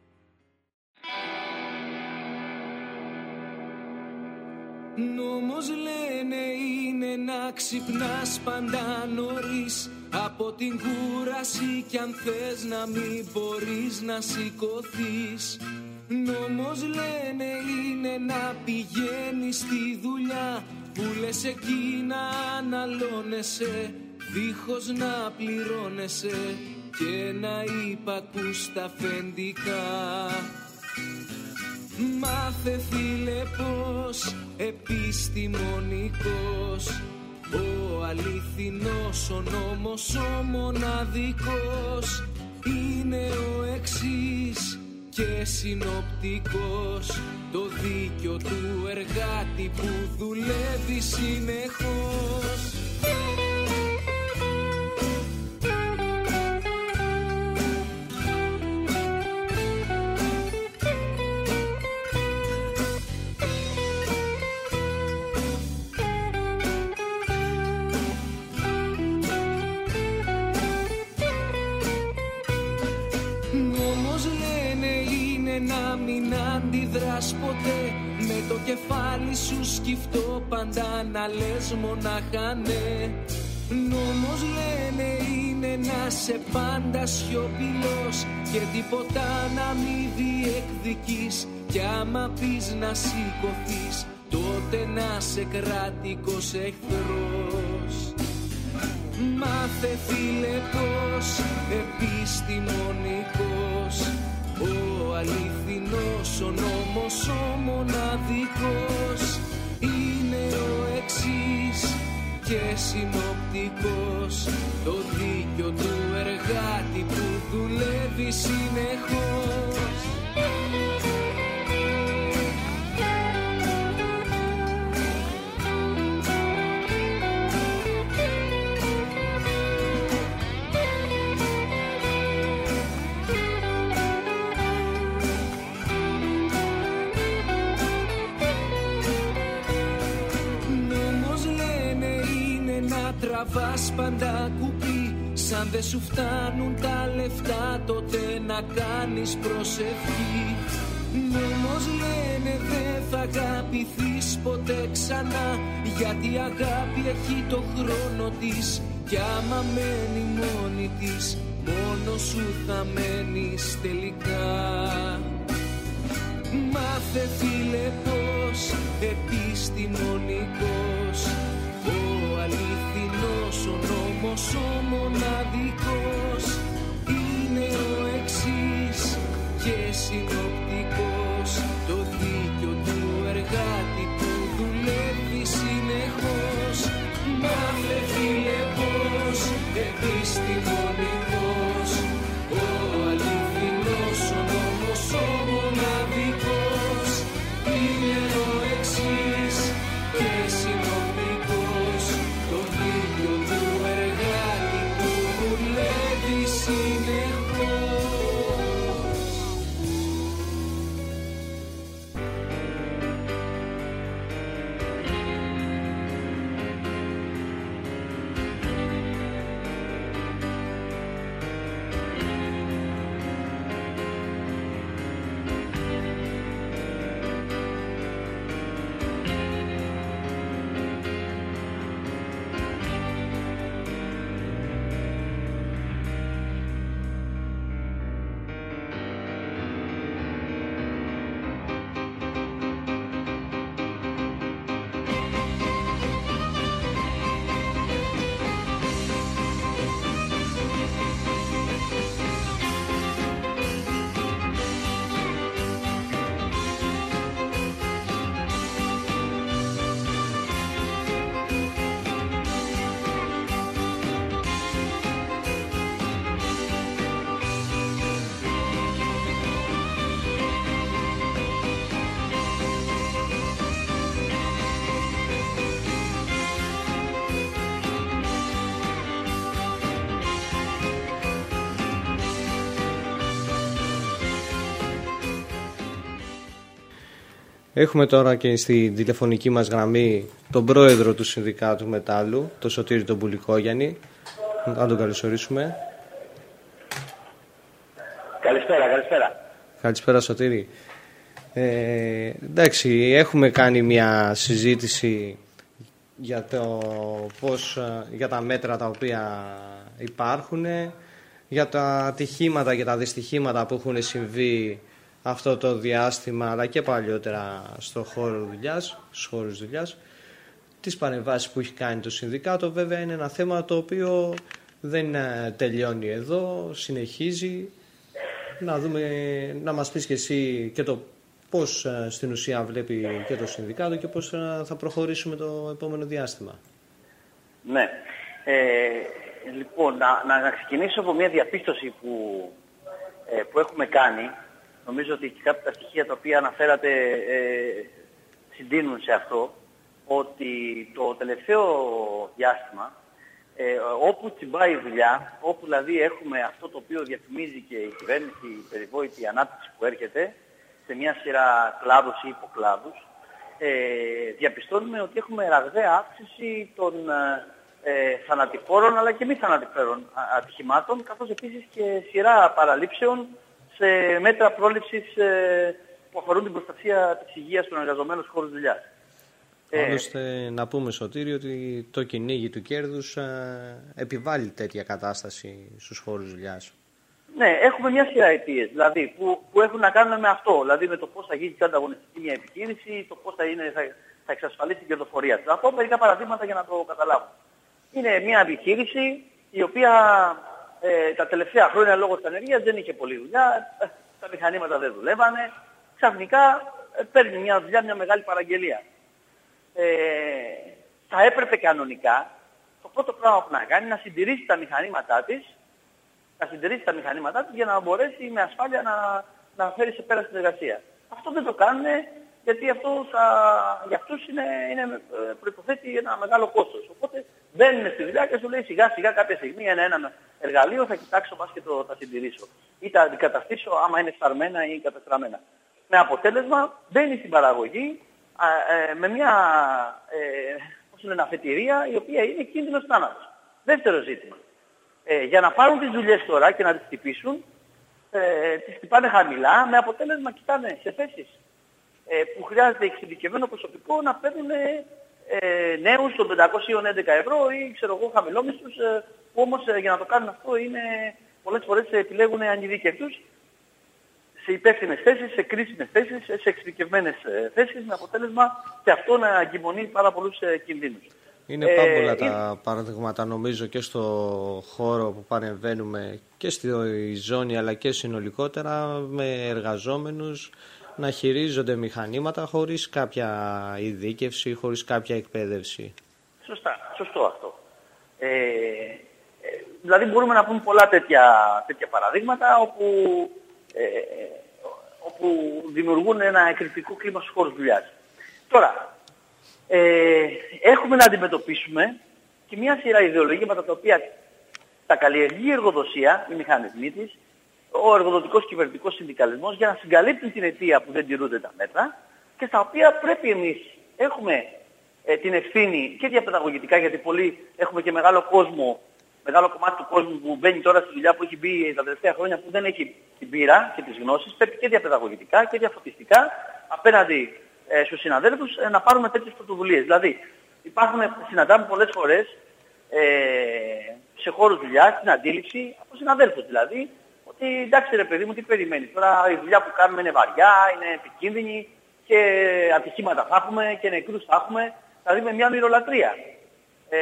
Νόμος λένε είναι να ξυπνάς πάντα νωρίς από την κούραση, κι αν θες να μην μπορείς να σηκωθείς. Νόμος λένε είναι να πηγαίνεις στη δουλειά που λες εκεί να αναλώνεσαι, δίχως να πληρώνεσαι και να υπακούς τα αφεντικά. Μάθε φίλε πως επιστημονικός ο αληθινός ο νόμος ο μοναδικός είναι ο εξής και συνοπτικός, το δίκιο του εργάτη που δουλεύει συνεχώς. Αντιδράς ποτέ με το κεφάλι σου σκυφτό, πάντα να λες μονάχα ναι. Νόμος λένε είναι να σε πάντα σιωπηλός και τίποτα να μην διεκδικείς, κι άμα πεις να σηκωθείς τότε να σε κρατικός εχθρός. Μάθε φίλε πως επιστημονικός, ο αληθινός ο νόμος ο μοναδικός είναι ο εξής και συνοπτικός, το δίκιο του εργάτη που δουλεύει συνεχώς. Τραβάς πάντα κουμπί, σαν δεν σου φτάνουν τα λεφτά τότε να κάνεις προσευχή. Νόμος λένε δεν θα αγαπηθείς ποτέ ξανά, γιατί η αγάπη έχει το χρόνο της κι άμα μένει μόνη της μόνο σου θα μένεις τελικά. Μάθε φίλε πως επιστημονικός, ο αληθινός ο νόμος ο μοναδικός είναι ο εξής και συνοπτικός, το δίκιο του εργάτη που δουλεύει συνεχώς. Μάθε φίλε πως επιστημονικός, ο αληθινός ο νόμος ο μοναδικός είναι ο εξής και συνοπτικός, το δίκιο του εργάτη που δουλεύει συνεχώς. Έχουμε τώρα και στη τηλεφωνική μας γραμμή τον πρόεδρο του Συνδικάτου Μετάλλου, τον Σωτήρη τον Πουλικόγιαννη. Να τον καλωσορίσουμε. Καλησπέρα, καλησπέρα. Καλησπέρα Σωτήρη. Ε, εντάξει, έχουμε κάνει μια συζήτηση για, το πώς, για τα μέτρα τα οποία υπάρχουν, για τα ατυχήματα και τα δυστυχήματα που έχουν συμβεί αυτό το διάστημα, αλλά και παλιότερα στο χώρο δουλειάς, στους χώρους δουλειάς. Τις παρεμβάσεις που έχει κάνει το Συνδικάτο, βέβαια είναι ένα θέμα το οποίο δεν τελειώνει εδώ, συνεχίζει. Να δούμε, να μας πεις και εσύ και το πώς στην ουσία βλέπει και το Συνδικάτο και πώς θα προχωρήσουμε το επόμενο διάστημα. Ναι. Ε, λοιπόν, να, να, να ξεκινήσω από μια διαπίστωση που, ε, που έχουμε κάνει. Νομίζω ότι και κάποια τα στοιχεία τα οποία αναφέρατε ε, συντείνουν σε αυτό, ότι το τελευταίο διάστημα, ε, όπου τσιμπάει η δουλειά, όπου δηλαδή έχουμε αυτό το οποίο διαφημίζει και η κυβέρνηση, η περιβόητη ανάπτυξη που έρχεται, σε μια σειρά κλάδους ή υποκλάδους, ε, διαπιστώνουμε ότι έχουμε ραγδαία αύξηση των ε, θανατηφόρων αλλά και μη θανατηφόρων ατυχημάτων, καθώς επίσης και σειρά παραλήψεων σε μέτρα πρόληψης ε, που αφορούν την προστασία της υγείας των εργαζομένων στους χώρους δουλειάς. Άλλωστε, ε, να πούμε Σωτήρη ότι το κυνήγι του κέρδους ε, επιβάλλει τέτοια κατάσταση στους χώρους δουλειάς. Ναι, έχουμε μια σειρά αιτίες δηλαδή, που, που έχουν να κάνουν με αυτό, δηλαδή με το πώς θα γίνει πιο ανταγωνιστική μια επιχείρηση, το πώς θα, είναι, θα, θα εξασφαλίσει την κερδοφορία της. Θα πω μερικά παραδείγματα για να το καταλάβουμε. Είναι μια επιχείρηση η οποία ε, τα τελευταία χρόνια λόγω της ανεργίας δεν είχε πολλή δουλειά, τα μηχανήματα δεν δουλεύανε, ξαφνικά ε, παίρνει μια δουλειά, μια μεγάλη παραγγελία. Ε, θα έπρεπε κανονικά το πρώτο πράγμα που να κάνει να συντηρήσει τα μηχανήματά της, να συντηρήσει τα μηχανήματά της για να μπορέσει με ασφάλεια να, να φέρει σε πέρα στην εργασία. Αυτό δεν το κάνουν γιατί αυτό θα, για αυτούς είναι, είναι, προϋποθέτει ένα μεγάλο κόστος. Οπότε μπαίνουν στη δουλειά και σου λέει σιγά σιγά κάποια στιγμή ένα, ένα εργαλείο θα κοιτάξω πας και το θα συντηρήσω. Ή τα αντικαταστήσω άμα είναι φθαρμένα ή καταστραμμένα. Με αποτέλεσμα μπαίνει στην παραγωγή α, ε, με μια ε, πώς λένε, αφετηρία η οποία είναι κίνδυνος θάνατος. Δεύτερο ζήτημα. Ε, για να πάρουν τις δουλειές τώρα και να τις χτυπήσουν, ε, τις χτυπάνε χαμηλά, με αποτέλεσμα κοιτάνε σε θέσεις ε, που χρειάζεται εξειδικευμένο προσωπικό να παίρνουν ε, νέους των πεντακόσια έντεκα ευρώ ή ξέρω εγώ χαμηλόμισθους, ε, που όμως ε, για να το κάνουν αυτό είναι πολλές φορές επιλέγουν ανειδίκευτους σε υπεύθυνες θέσεις, σε κρίσιμες θέσεις, σε εξειδικευμένες ε, θέσεις, με αποτέλεσμα και αυτό να εγκυμονεί πάρα πολλούς ε, κινδύνους. Είναι ε, πάμπολα ε, τα είναι... παραδείγματα νομίζω και στο χώρο που παρεμβαίνουμε και στη ζώνη αλλά και συνολικότερα με εργαζόμενους να χειρίζονται μηχανήματα χωρίς κάποια ειδίκευση, χωρίς κάποια εκπαίδευση. Σωστά, σωστό αυτό. Ε, ε, δηλαδή μπορούμε να πούμε πολλά τέτοια, τέτοια παραδείγματα όπου, ε, όπου δημιουργούν ένα εκρηκτικό κλίμα στους χώρους δουλειάς. Τώρα, ε, έχουμε να αντιμετωπίσουμε και μια σειρά ιδεολογήματα τα οποία τα καλλιεργεί η εργοδοσία, οι μηχανισμοί της, ο εργοδοτικός κυβερνητικός συνδικαλισμός για να συγκαλύπτουν την αιτία που δεν τηρούνται τα μέτρα και στα οποία πρέπει εμείς έχουμε ε, την ευθύνη και διαπαιδαγωγητικά, γιατί πολλοί έχουμε και μεγάλο κόσμο, μεγάλο κομμάτι του κόσμου που μπαίνει τώρα στη δουλειά που έχει μπει τα τελευταία χρόνια που δεν έχει την πείρα και τις γνώσεις, πρέπει και διαπαιδαγωγητικά και διαφωτιστικά απέναντι ε, στους συναδέλφους ε, να πάρουμε τέτοιες πρωτοβουλίες. Δηλαδή υπάρχουν, συναντάμε πολλές φορές ε, σε χώρους δουλειάς την αντίληψη από συναδέλφους δηλαδή, ότι εντάξει ρε παιδί μου, τι περιμένεις τώρα, η δουλειά που κάνουμε είναι βαριά, είναι επικίνδυνη και ατυχήματα θα έχουμε και νεκρούς θα έχουμε, δηλαδή με μια μυρολατρεία. Ε,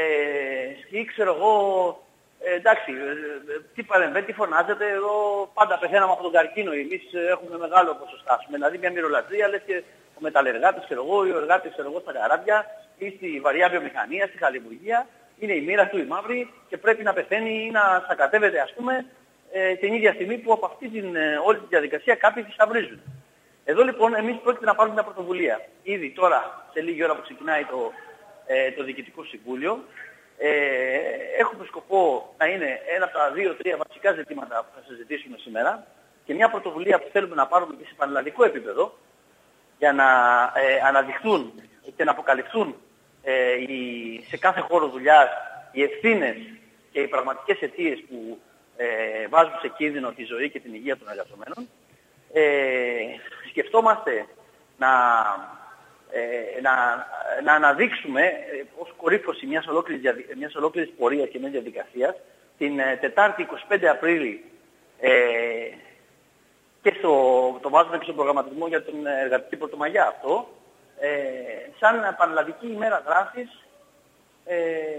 ή ξέρω εγώ, ε, εντάξει, ε, τι παρεμβαίνει, τι φωνάζετε, εδώ πάντα πεθαίναμε από τον καρκίνο, εμείς έχουμε μεγάλο ποσοστά, δηλαδή μια μυρολατρεία, λες και ο μεταλλεργάτης, ξέρω εγώ, ή ο εργάτης, ξέρω εγώ, στα καράβια ή στη βαριά βιομηχανία, στη χαλιβουργία, είναι η μοίρα του η μαύρη και πρέπει να πεθαίνει ή να σακατεύεται ας πούμε, Ε, την ίδια στιγμή που από αυτή την ε, όλη τη διαδικασία κάποιοι θησαυρίζουν. Εδώ λοιπόν εμείς πρόκειται να πάρουμε μια πρωτοβουλία. Ήδη τώρα, σε λίγη ώρα που ξεκινάει το, ε, το Διοικητικό Συμβούλιο, ε, έχουμε σκοπό να είναι ένα από τα δύο-τρία βασικά ζητήματα που θα συζητήσουμε σήμερα και μια πρωτοβουλία που θέλουμε να πάρουμε και σε πανελλαδικό επίπεδο για να ε, αναδειχθούν και να αποκαλυφθούν ε, οι, σε κάθε χώρο δουλειάς οι ευθύνες και οι πραγματικές αιτίες που Ε, βάζουν σε κίνδυνο τη ζωή και την υγεία των εργαζομένων. Ε, σκεφτόμαστε να, ε, να, να αναδείξουμε ε, ως κορύφωση μιας ολόκληρης, μιας ολόκληρης πορείας και μιας διαδικασίας την ε, Τετάρτη εικοστή πέμπτη Απρίλη ε, και στο, το βάζουμε και στον προγραμματισμό για την εργατική Πρωτομαγιά αυτό, ε, σαν πανελλαδική ημέρα δράσης ε,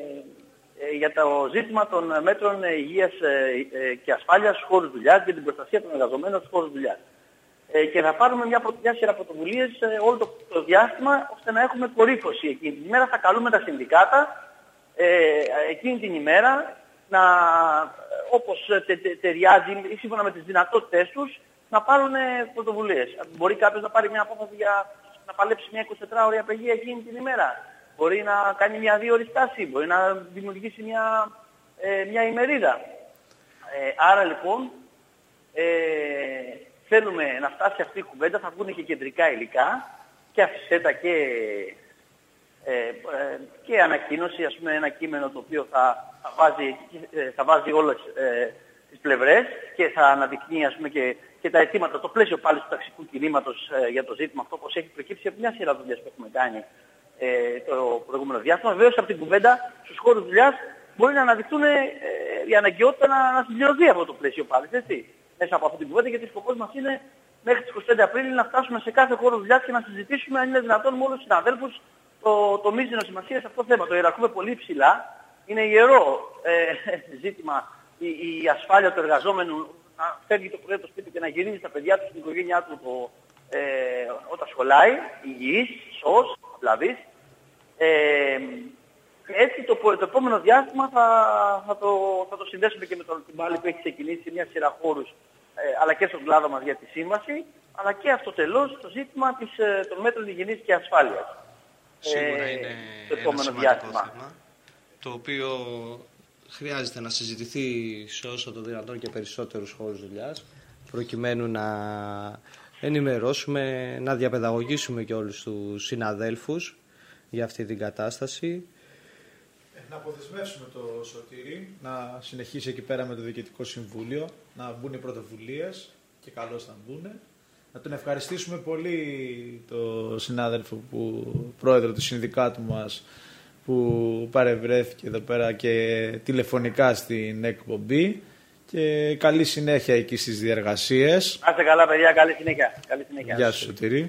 για το ζήτημα των μέτρων υγείας και ασφάλειας στους χώρους δουλειάς και την προστασία των εργαζομένων στους χώρους δουλειάς. Και θα πάρουμε μια, μια σειρά πρωτοβουλίες όλο το, το διάστημα ώστε να έχουμε κορύφωση εκείνη την ημέρα. Θα καλούμε τα συνδικάτα ε, εκείνη την ημέρα να, όπως τε, τε, ταιριάζει ή σύμφωνα με τις δυνατότητές τους, να πάρουν πρωτοβουλίες. Μπορεί κάποιος να πάρει μια απόφαση για να παλέψει μια εικοσιτετράωρη απεργία εκείνη την ημέρα. Μπορεί να κάνει μια δύο ώρη στάση, μπορεί να δημιουργήσει μια, ε, μια ημερίδα. Ε, άρα λοιπόν ε, θέλουμε να φτάσει αυτή η κουβέντα, θα βγουν και κεντρικά υλικά και αφισέτα και, ε, ε, και ανακοίνωση, ας πούμε ένα κείμενο το οποίο θα, θα, βάζει, θα βάζει όλες ε, τις πλευρές και θα αναδεικνύει ας πούμε, και, και τα αιτήματα, το πλαίσιο πάλι του ταξικού κινήματος ε, για το ζήτημα αυτό, όπως έχει προκύψει από μια σειρά δουλειές που έχουμε κάνει το προηγούμενο διάστημα. Βεβαίως από την κουβέντα στους χώρους δουλειάς μπορεί να αναδειχθούν ε, η αναγκαιότητα να, να συμπληρωθεί αυτό το πλαίσιο πάλι, έτσι, μέσα από αυτή την κουβέντα, γιατί σκοπός μας είναι μέχρι τις εικοστή πέμπτη Απρίλη να φτάσουμε σε κάθε χώρο δουλειάς και να συζητήσουμε αν είναι δυνατόν με όλους τους συναδέλφους το, το μείζωνο σημασία σε αυτό το θέμα. Το ιεραρχούμε πολύ ψηλά είναι ιερό ε, ζήτημα η, η ασφάλεια του εργαζόμενου να φεύγει το πρωί από το σπίτι και να γυρίζει στα παιδιά του, στην οικογένειά του το, ε, όταν σχολάει, υγιής, σως, βλαβής. Ε, έτσι το, το επόμενο διάστημα θα, θα, το, θα το συνδέσουμε και με τον πάλι που έχει ξεκινήσει μια σειρά χώρους ε, αλλά και στον κλάδο μας για τη σύμβαση, αλλά και αυτοτελώς το ζήτημα της, των μέτρων υγιεινής και ασφάλειας. Σίγουρα ε, είναι το επόμενο ένα διάστημα. θέμα, το οποίο χρειάζεται να συζητηθεί σε όσο το δυνατόν και περισσότερους χώρους δουλειάς, προκειμένου να ενημερώσουμε, να διαπαιδαγωγήσουμε και όλους τους συναδέλφους για αυτή την κατάσταση. Να αποδεσμεύσουμε το Σωτήρη, να συνεχίσει εκεί πέρα με το Διοικητικό Συμβούλιο, να μπουν οι πρωτοβουλίες και καλώς θα μπουν. Να τον ευχαριστήσουμε πολύ το συνάδελφο, που, πρόεδρο του συνδικάτου μας, που παρευρέθηκε εδώ πέρα και τηλεφωνικά στην εκπομπή, και καλή συνέχεια εκεί στις διεργασίες. Άστε καλά παιδιά, καλή συνέχεια. Καλή συνέχεια. Γεια σου Σωτήρη.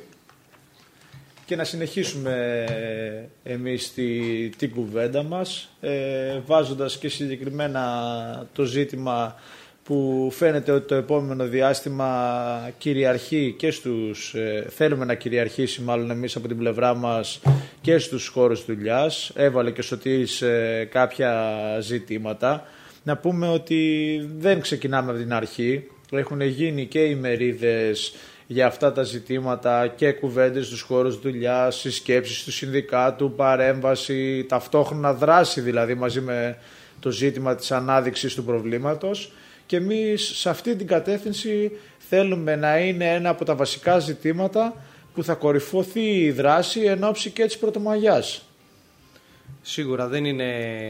Και να συνεχίσουμε εμείς τη, την κουβέντα μας, ε, βάζοντας και συγκεκριμένα το ζήτημα που φαίνεται ότι το επόμενο διάστημα κυριαρχεί και στους, ε, θέλουμε να κυριαρχήσει μάλλον εμείς από την πλευρά μας και στους χώρους δουλειάς. Έβαλε και ο Σωτήρης ε, κάποια ζητήματα. Να πούμε ότι δεν ξεκινάμε από την αρχή, έχουν γίνει και ημερίδες για αυτά τα ζητήματα και κουβέντες στους χώρους δουλειάς, συσκέψεις του συνδικάτου, παρέμβαση, ταυτόχρονα δράση δηλαδή μαζί με το ζήτημα της ανάδειξης του προβλήματος, και εμείς σε αυτή την κατεύθυνση θέλουμε να είναι ένα από τα βασικά ζητήματα που θα κορυφωθεί η δράση εν ώψη και της Πρωτομαγιάς. Σίγουρα δεν είναι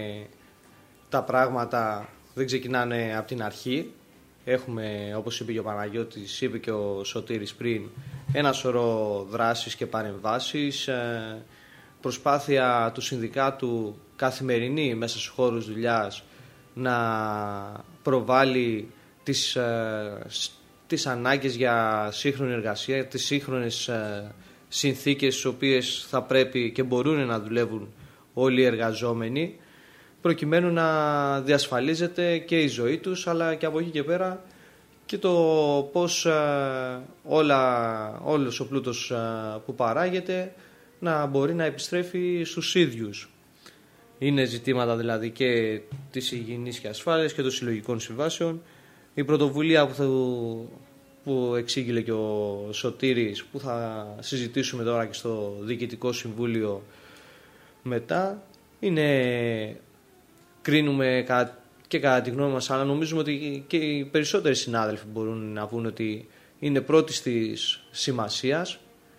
τα πράγματα, δεν ξεκινάνε από την αρχή. Έχουμε, όπως είπε και ο Παναγιώτης, είπε και ο Σωτήρης πριν, ένα σωρό δράσεις και παρεμβάσεις, προσπάθεια του συνδικάτου καθημερινή μέσα στους χώρους δουλειάς να προβάλλει τις, τις ανάγκες για σύγχρονη εργασία, τις σύγχρονες συνθήκες στις οποίες θα πρέπει και μπορούν να δουλεύουν όλοι οι εργαζόμενοι, προκειμένου να διασφαλίζεται και η ζωή τους, αλλά και από εκεί και πέρα και το πώς όλα, όλος ο πλούτος που παράγεται να μπορεί να επιστρέφει στους ίδιους. Είναι ζητήματα δηλαδή και της υγιεινής και ασφάλειας και των συλλογικών συμβάσεων. Η πρωτοβουλία που, θα, που εξήγηλε και ο Σωτήρης, που θα συζητήσουμε τώρα και στο Διοικητικό Συμβούλιο μετά, είναι... Κρίνουμε και κατά τη γνώμη μας, αλλά νομίζουμε ότι και οι περισσότεροι συνάδελφοι μπορούν να πούν ότι είναι πρώτης της σημασίας.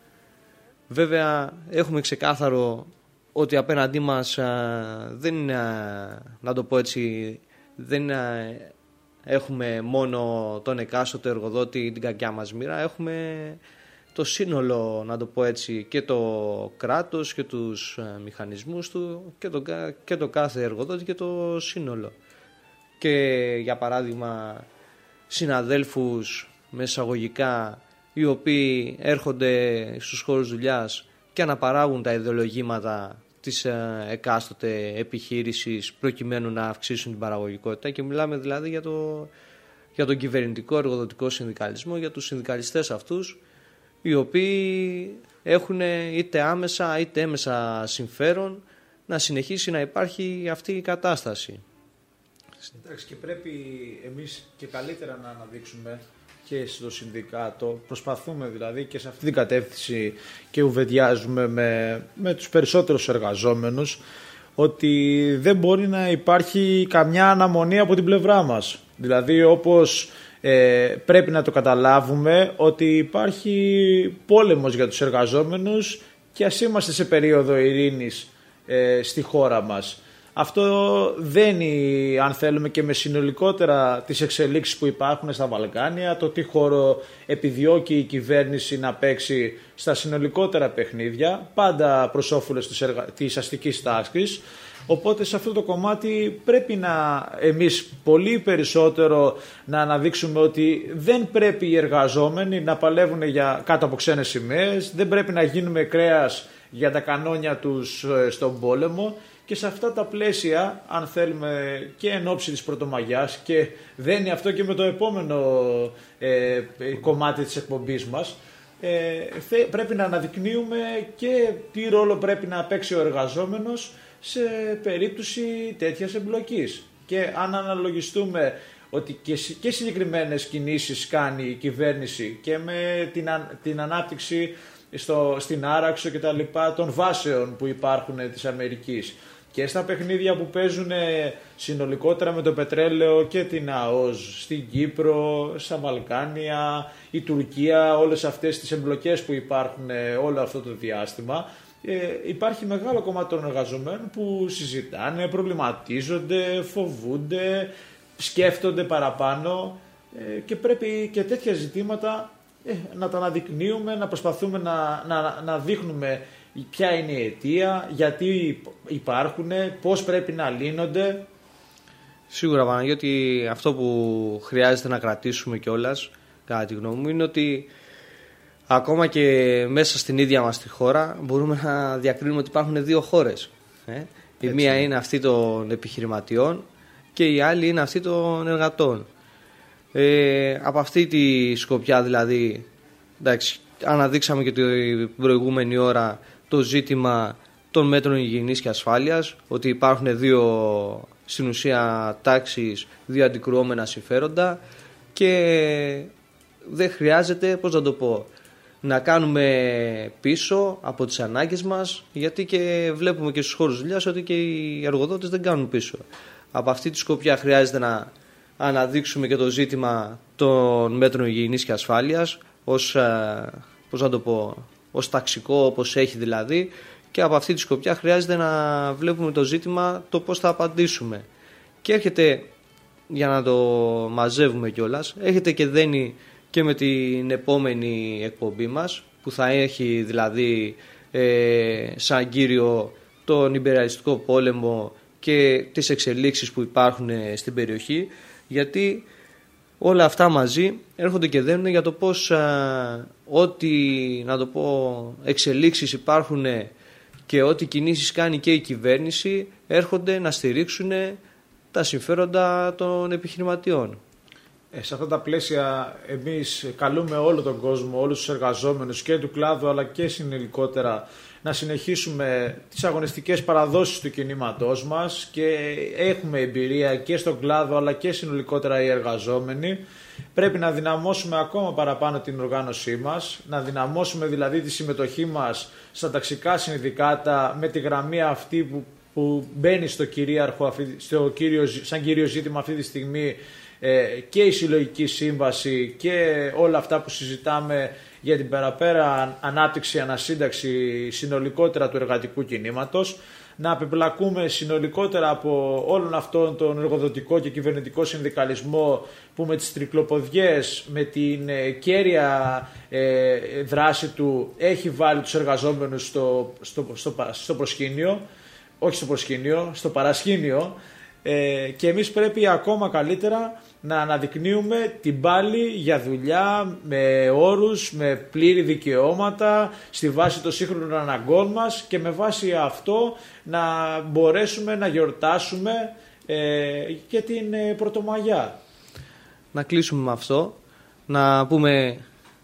Βέβαια έχουμε ξεκάθαρο ότι απέναντί μας δεν είναι, να το πω έτσι, δεν έχουμε μόνο τον εκάστοτε εργοδότη, την κακιά μας μοίρα, έχουμε το σύνολο, να το πω έτσι, και το κράτος και τους μηχανισμούς του και το, και το κάθε εργοδότη και το σύνολο. Και για παράδειγμα συναδέλφους με εισαγωγικά οι οποίοι έρχονται στους χώρους δουλειάς και αναπαράγουν τα ιδεολογήματα της εκάστοτε επιχείρησης προκειμένου να αυξήσουν την παραγωγικότητα, και μιλάμε δηλαδή για, το, για τον κυβερνητικό εργοδοτικό συνδικαλισμό, για τους συνδικαλιστές αυτούς, οι οποίοι έχουν είτε άμεσα είτε έμεσα συμφέρον να συνεχίσει να υπάρχει αυτή η κατάσταση. Εντάξει, και πρέπει εμείς και καλύτερα να αναδείξουμε και στο συνδικάτο, προσπαθούμε δηλαδή και σε αυτή την κατεύθυνση και ουβεντιάζουμε με, με τους περισσότερους εργαζόμενους, ότι δεν μπορεί να υπάρχει καμιά αναμονή από την πλευρά μας. Δηλαδή όπως ε, πρέπει να το καταλάβουμε ότι υπάρχει πόλεμος για τους εργαζόμενους και ας είμαστε σε περίοδο ειρήνης ε, στη χώρα μας. Αυτό δένει, αν θέλουμε, και με συνολικότερα τις εξελίξεις που υπάρχουν στα Βαλκάνια, το τι χώρο επιδιώκει η κυβέρνηση να παίξει στα συνολικότερα παιχνίδια, πάντα προς όφελος της, εργα... της αστικής τάξης. Οπότε σε αυτό το κομμάτι πρέπει να εμείς πολύ περισσότερο να αναδείξουμε ότι δεν πρέπει οι εργαζόμενοι να παλεύουν για... κάτω από ξένες σημαίες, δεν πρέπει να γίνουμε κρέας για τα κανόνια τους στον πόλεμο. Και σε αυτά τα πλαίσια, αν θέλουμε και εν ώψη της Πρωτομαγιάς, και δένει αυτό και με το επόμενο ε, κομμάτι της εκπομπής μας, ε, θε, πρέπει να αναδεικνύουμε και τι ρόλο πρέπει να παίξει ο εργαζόμενος σε περίπτωση τέτοιας εμπλοκής. Και αν αναλογιστούμε ότι και, και συγκεκριμένες κινήσεις κάνει η κυβέρνηση και με την, την ανάπτυξη στο, στην Άραξο και τα λοιπά των βάσεων που υπάρχουν της Αμερικής, και στα παιχνίδια που παίζουν συνολικότερα με το πετρέλαιο και την ΑΟΣ στην Κύπρο, στα Βαλκάνια, η Τουρκία, όλες αυτές τις εμπλοκές που υπάρχουν όλο αυτό το διάστημα, ε, υπάρχει μεγάλο κομμάτι των εργαζομένων που συζητάνε, προβληματίζονται, φοβούνται, σκέφτονται παραπάνω, ε, και πρέπει και τέτοια ζητήματα ε, να τα αναδεικνύουμε, να προσπαθούμε να, να, να δείχνουμε ποια είναι η αιτία, γιατί υπάρχουν, πώς πρέπει να λύνονται. Σίγουρα, Παναγιώτη, αυτό που χρειάζεται να κρατήσουμε κιόλας, κατά τη γνώμη μου, είναι ότι ακόμα και μέσα στην ίδια μας τη χώρα μπορούμε να διακρίνουμε ότι υπάρχουν δύο χώρες. Ε? Η μία είναι αυτή των επιχειρηματιών και η άλλη είναι αυτή των εργατών. Ε, από αυτή τη σκοπιά δηλαδή, εντάξει, αναδείξαμε και την προηγούμενη ώρα το ζήτημα των μέτρων υγιεινής και ασφάλειας, ότι υπάρχουν δύο στην ουσία τάξεις, δύο αντικρουόμενα συμφέροντα, και δεν χρειάζεται, πώς να το πω, να κάνουμε πίσω από τις ανάγκες μας, γιατί και βλέπουμε και στους χώρους δουλειάς ότι και οι εργοδότες δεν κάνουν πίσω. Από αυτή τη σκοπιά χρειάζεται να αναδείξουμε και το ζήτημα των μέτρων υγιεινής και ασφάλειας ως, πώς να το πω, ως ταξικό, όπως έχει δηλαδή, και από αυτή τη σκοπιά χρειάζεται να βλέπουμε το ζήτημα το πώς θα απαντήσουμε. Και έρχεται, για να το μαζεύουμε κιόλας, έρχεται και δένει και με την επόμενη εκπομπή μας, που θα έχει δηλαδή ε, σαν κύριο τον υπεριαλιστικό πόλεμο και τις εξελίξεις που υπάρχουν στην περιοχή, γιατί όλα αυτά μαζί έρχονται και δένουν για το πώς α, ό,τι, να το πω, εξελίξεις υπάρχουν και ό,τι κινήσεις κάνει και η κυβέρνηση έρχονται να στηρίξουν τα συμφέροντα των επιχειρηματιών. Ε, σε αυτά τα πλαίσια εμείς καλούμε όλο τον κόσμο, όλους τους εργαζόμενους και του κλάδου αλλά και συνολικότερα να συνεχίσουμε τις αγωνιστικές παραδόσεις του κινήματός μας, και έχουμε εμπειρία και στον κλάδο αλλά και συνολικότερα οι εργαζόμενοι. Πρέπει να δυναμώσουμε ακόμα παραπάνω την οργάνωσή μας, να δυναμώσουμε δηλαδή τη συμμετοχή μας στα ταξικά συνδικάτα με τη γραμμή αυτή που, που μπαίνει στο κυρίαρχο, στο κύριο, σαν κύριο ζήτημα αυτή τη στιγμή, και η συλλογική σύμβαση και όλα αυτά που συζητάμε για την παραπέρα ανάπτυξη, ανασύνταξη συνολικότερα του εργατικού κινήματος, να απεμπλακούμε συνολικότερα από όλον αυτόν τον εργοδοτικό και κυβερνητικό συνδικαλισμό που με τις τρικλοποδιές, με την ε, κέρια ε, δράση του έχει βάλει τους εργαζόμενους στο, στο, στο, στο προσκήνιο, όχι στο προσκήνιο, στο παρασκήνιο, ε, και εμείς πρέπει ακόμα καλύτερα να αναδεικνύουμε την πάλη για δουλειά με όρους, με πλήρη δικαιώματα, στη βάση των σύγχρονων αναγκών μας, και με βάση αυτό να μπορέσουμε να γιορτάσουμε ε, και την ε, Πρωτομαγιά. Να κλείσουμε με αυτό, να πούμε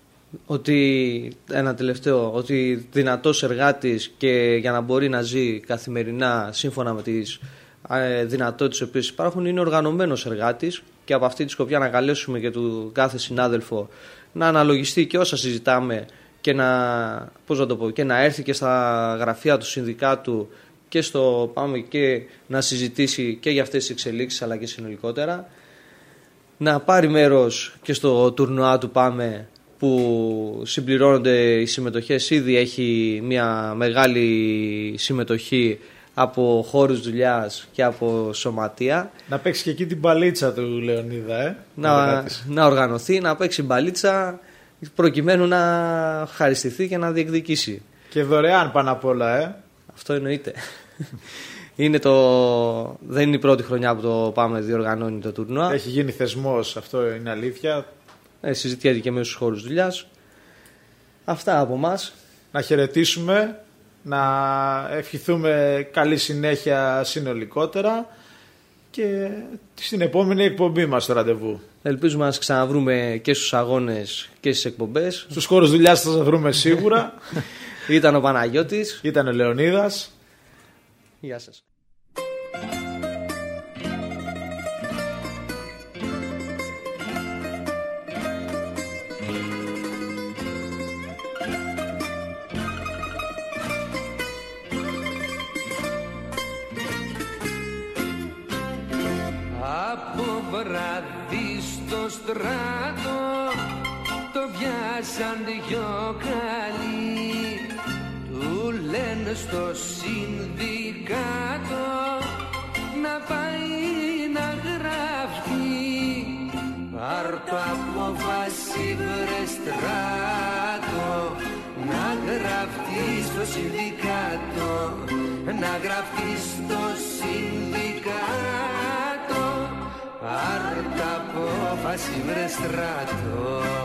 ότι ένα τελευταίο, ότι δυνατός εργάτης και για να μπορεί να ζει καθημερινά σύμφωνα με τις δυνατότητες οι οποίες υπάρχουν είναι οργανωμένος εργάτης, και από αυτή τη σκοπιά να καλέσουμε και του κάθε συνάδελφο να αναλογιστεί και όσα συζητάμε και να, πώς να το πω, και να έρθει και στα γραφεία του συνδικάτου και, στο, πάμε, και να συζητήσει και για αυτές τις εξελίξεις αλλά και συνολικότερα, να πάρει μέρος και στο τουρνουά του Πάμε που συμπληρώνονται οι συμμετοχές. Ήδη έχει μια μεγάλη συμμετοχή από χώρους δουλειάς και από σωματεία. Να παίξει και εκεί την μπαλίτσα του Λεωνίδα, ε? να, να οργανωθεί, να παίξει μπαλίτσα προκειμένου να ευχαριστηθεί και να διεκδικήσει. Και δωρεάν πάνω απ' όλα, ε? Αυτό εννοείται. Είναι το... Δεν είναι η πρώτη χρονιά που το Πάμε διοργανώνει το τουρνουά. Έχει γίνει θεσμός, αυτό είναι αλήθεια. Ε, συζητιέται και μέσα στους χώρους δουλειάς. Αυτά από μας. Να χαιρετήσουμε να ευχηθούμε καλή συνέχεια συνολικότερα και στην επόμενη εκπομπή μας το ραντεβού. Ελπίζουμε να σας ξαναβρούμε και στους αγώνες και στις εκπομπές. Στους χώρους δουλειάς θα σας βρούμε σίγουρα. Ήταν ο Παναγιώτης. Ήταν ο Λεωνίδας. Γεια σας. Βράδυ στο στράτο το πιάσαν δυο καλοί, του λένε στο συνδικάτο να πάει να γραφτεί. Πάρ' το απόφαση βρε στράτο, να γραφτεί στο συνδικάτο, να γραφτεί στο συνδικάτο. Πάρ' τ' απόφαση βρε στράτο.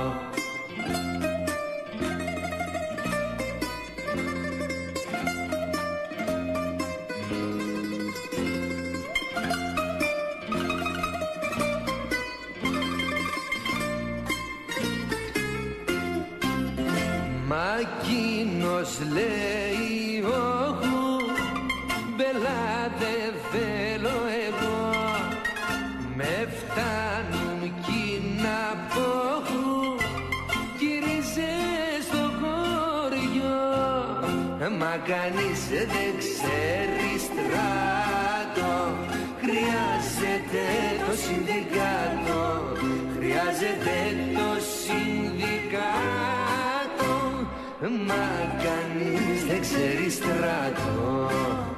Μα εκείνος λέει όχου, μπελάτε θέλω εγώ, με φτάνουν κοινά πόχου, γύριζε στο χωριό. Μα κανείς δεν ξέρει στράτο, χρειάζεται το συνδικάτο, χρειάζεται το συνδικάτο. Μα κανείς δεν ξέρει στράτο.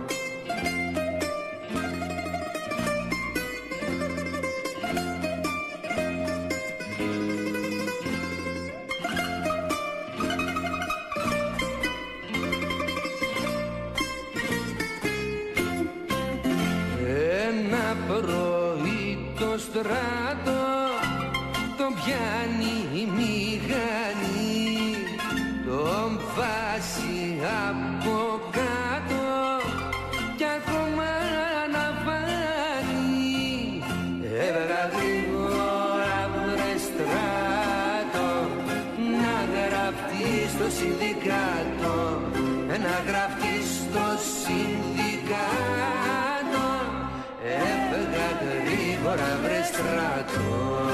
Στράτο τον πιάνει η μηχανή, τον βάζει από κάτω κι ακόμα να φάνει. Έβγα γρήγορα βρε στράτο, να γραφτεί στο συνδικάτο, να γραφτεί στο συνδικάτο. Έφεγα γρήγορα βρε στράτο.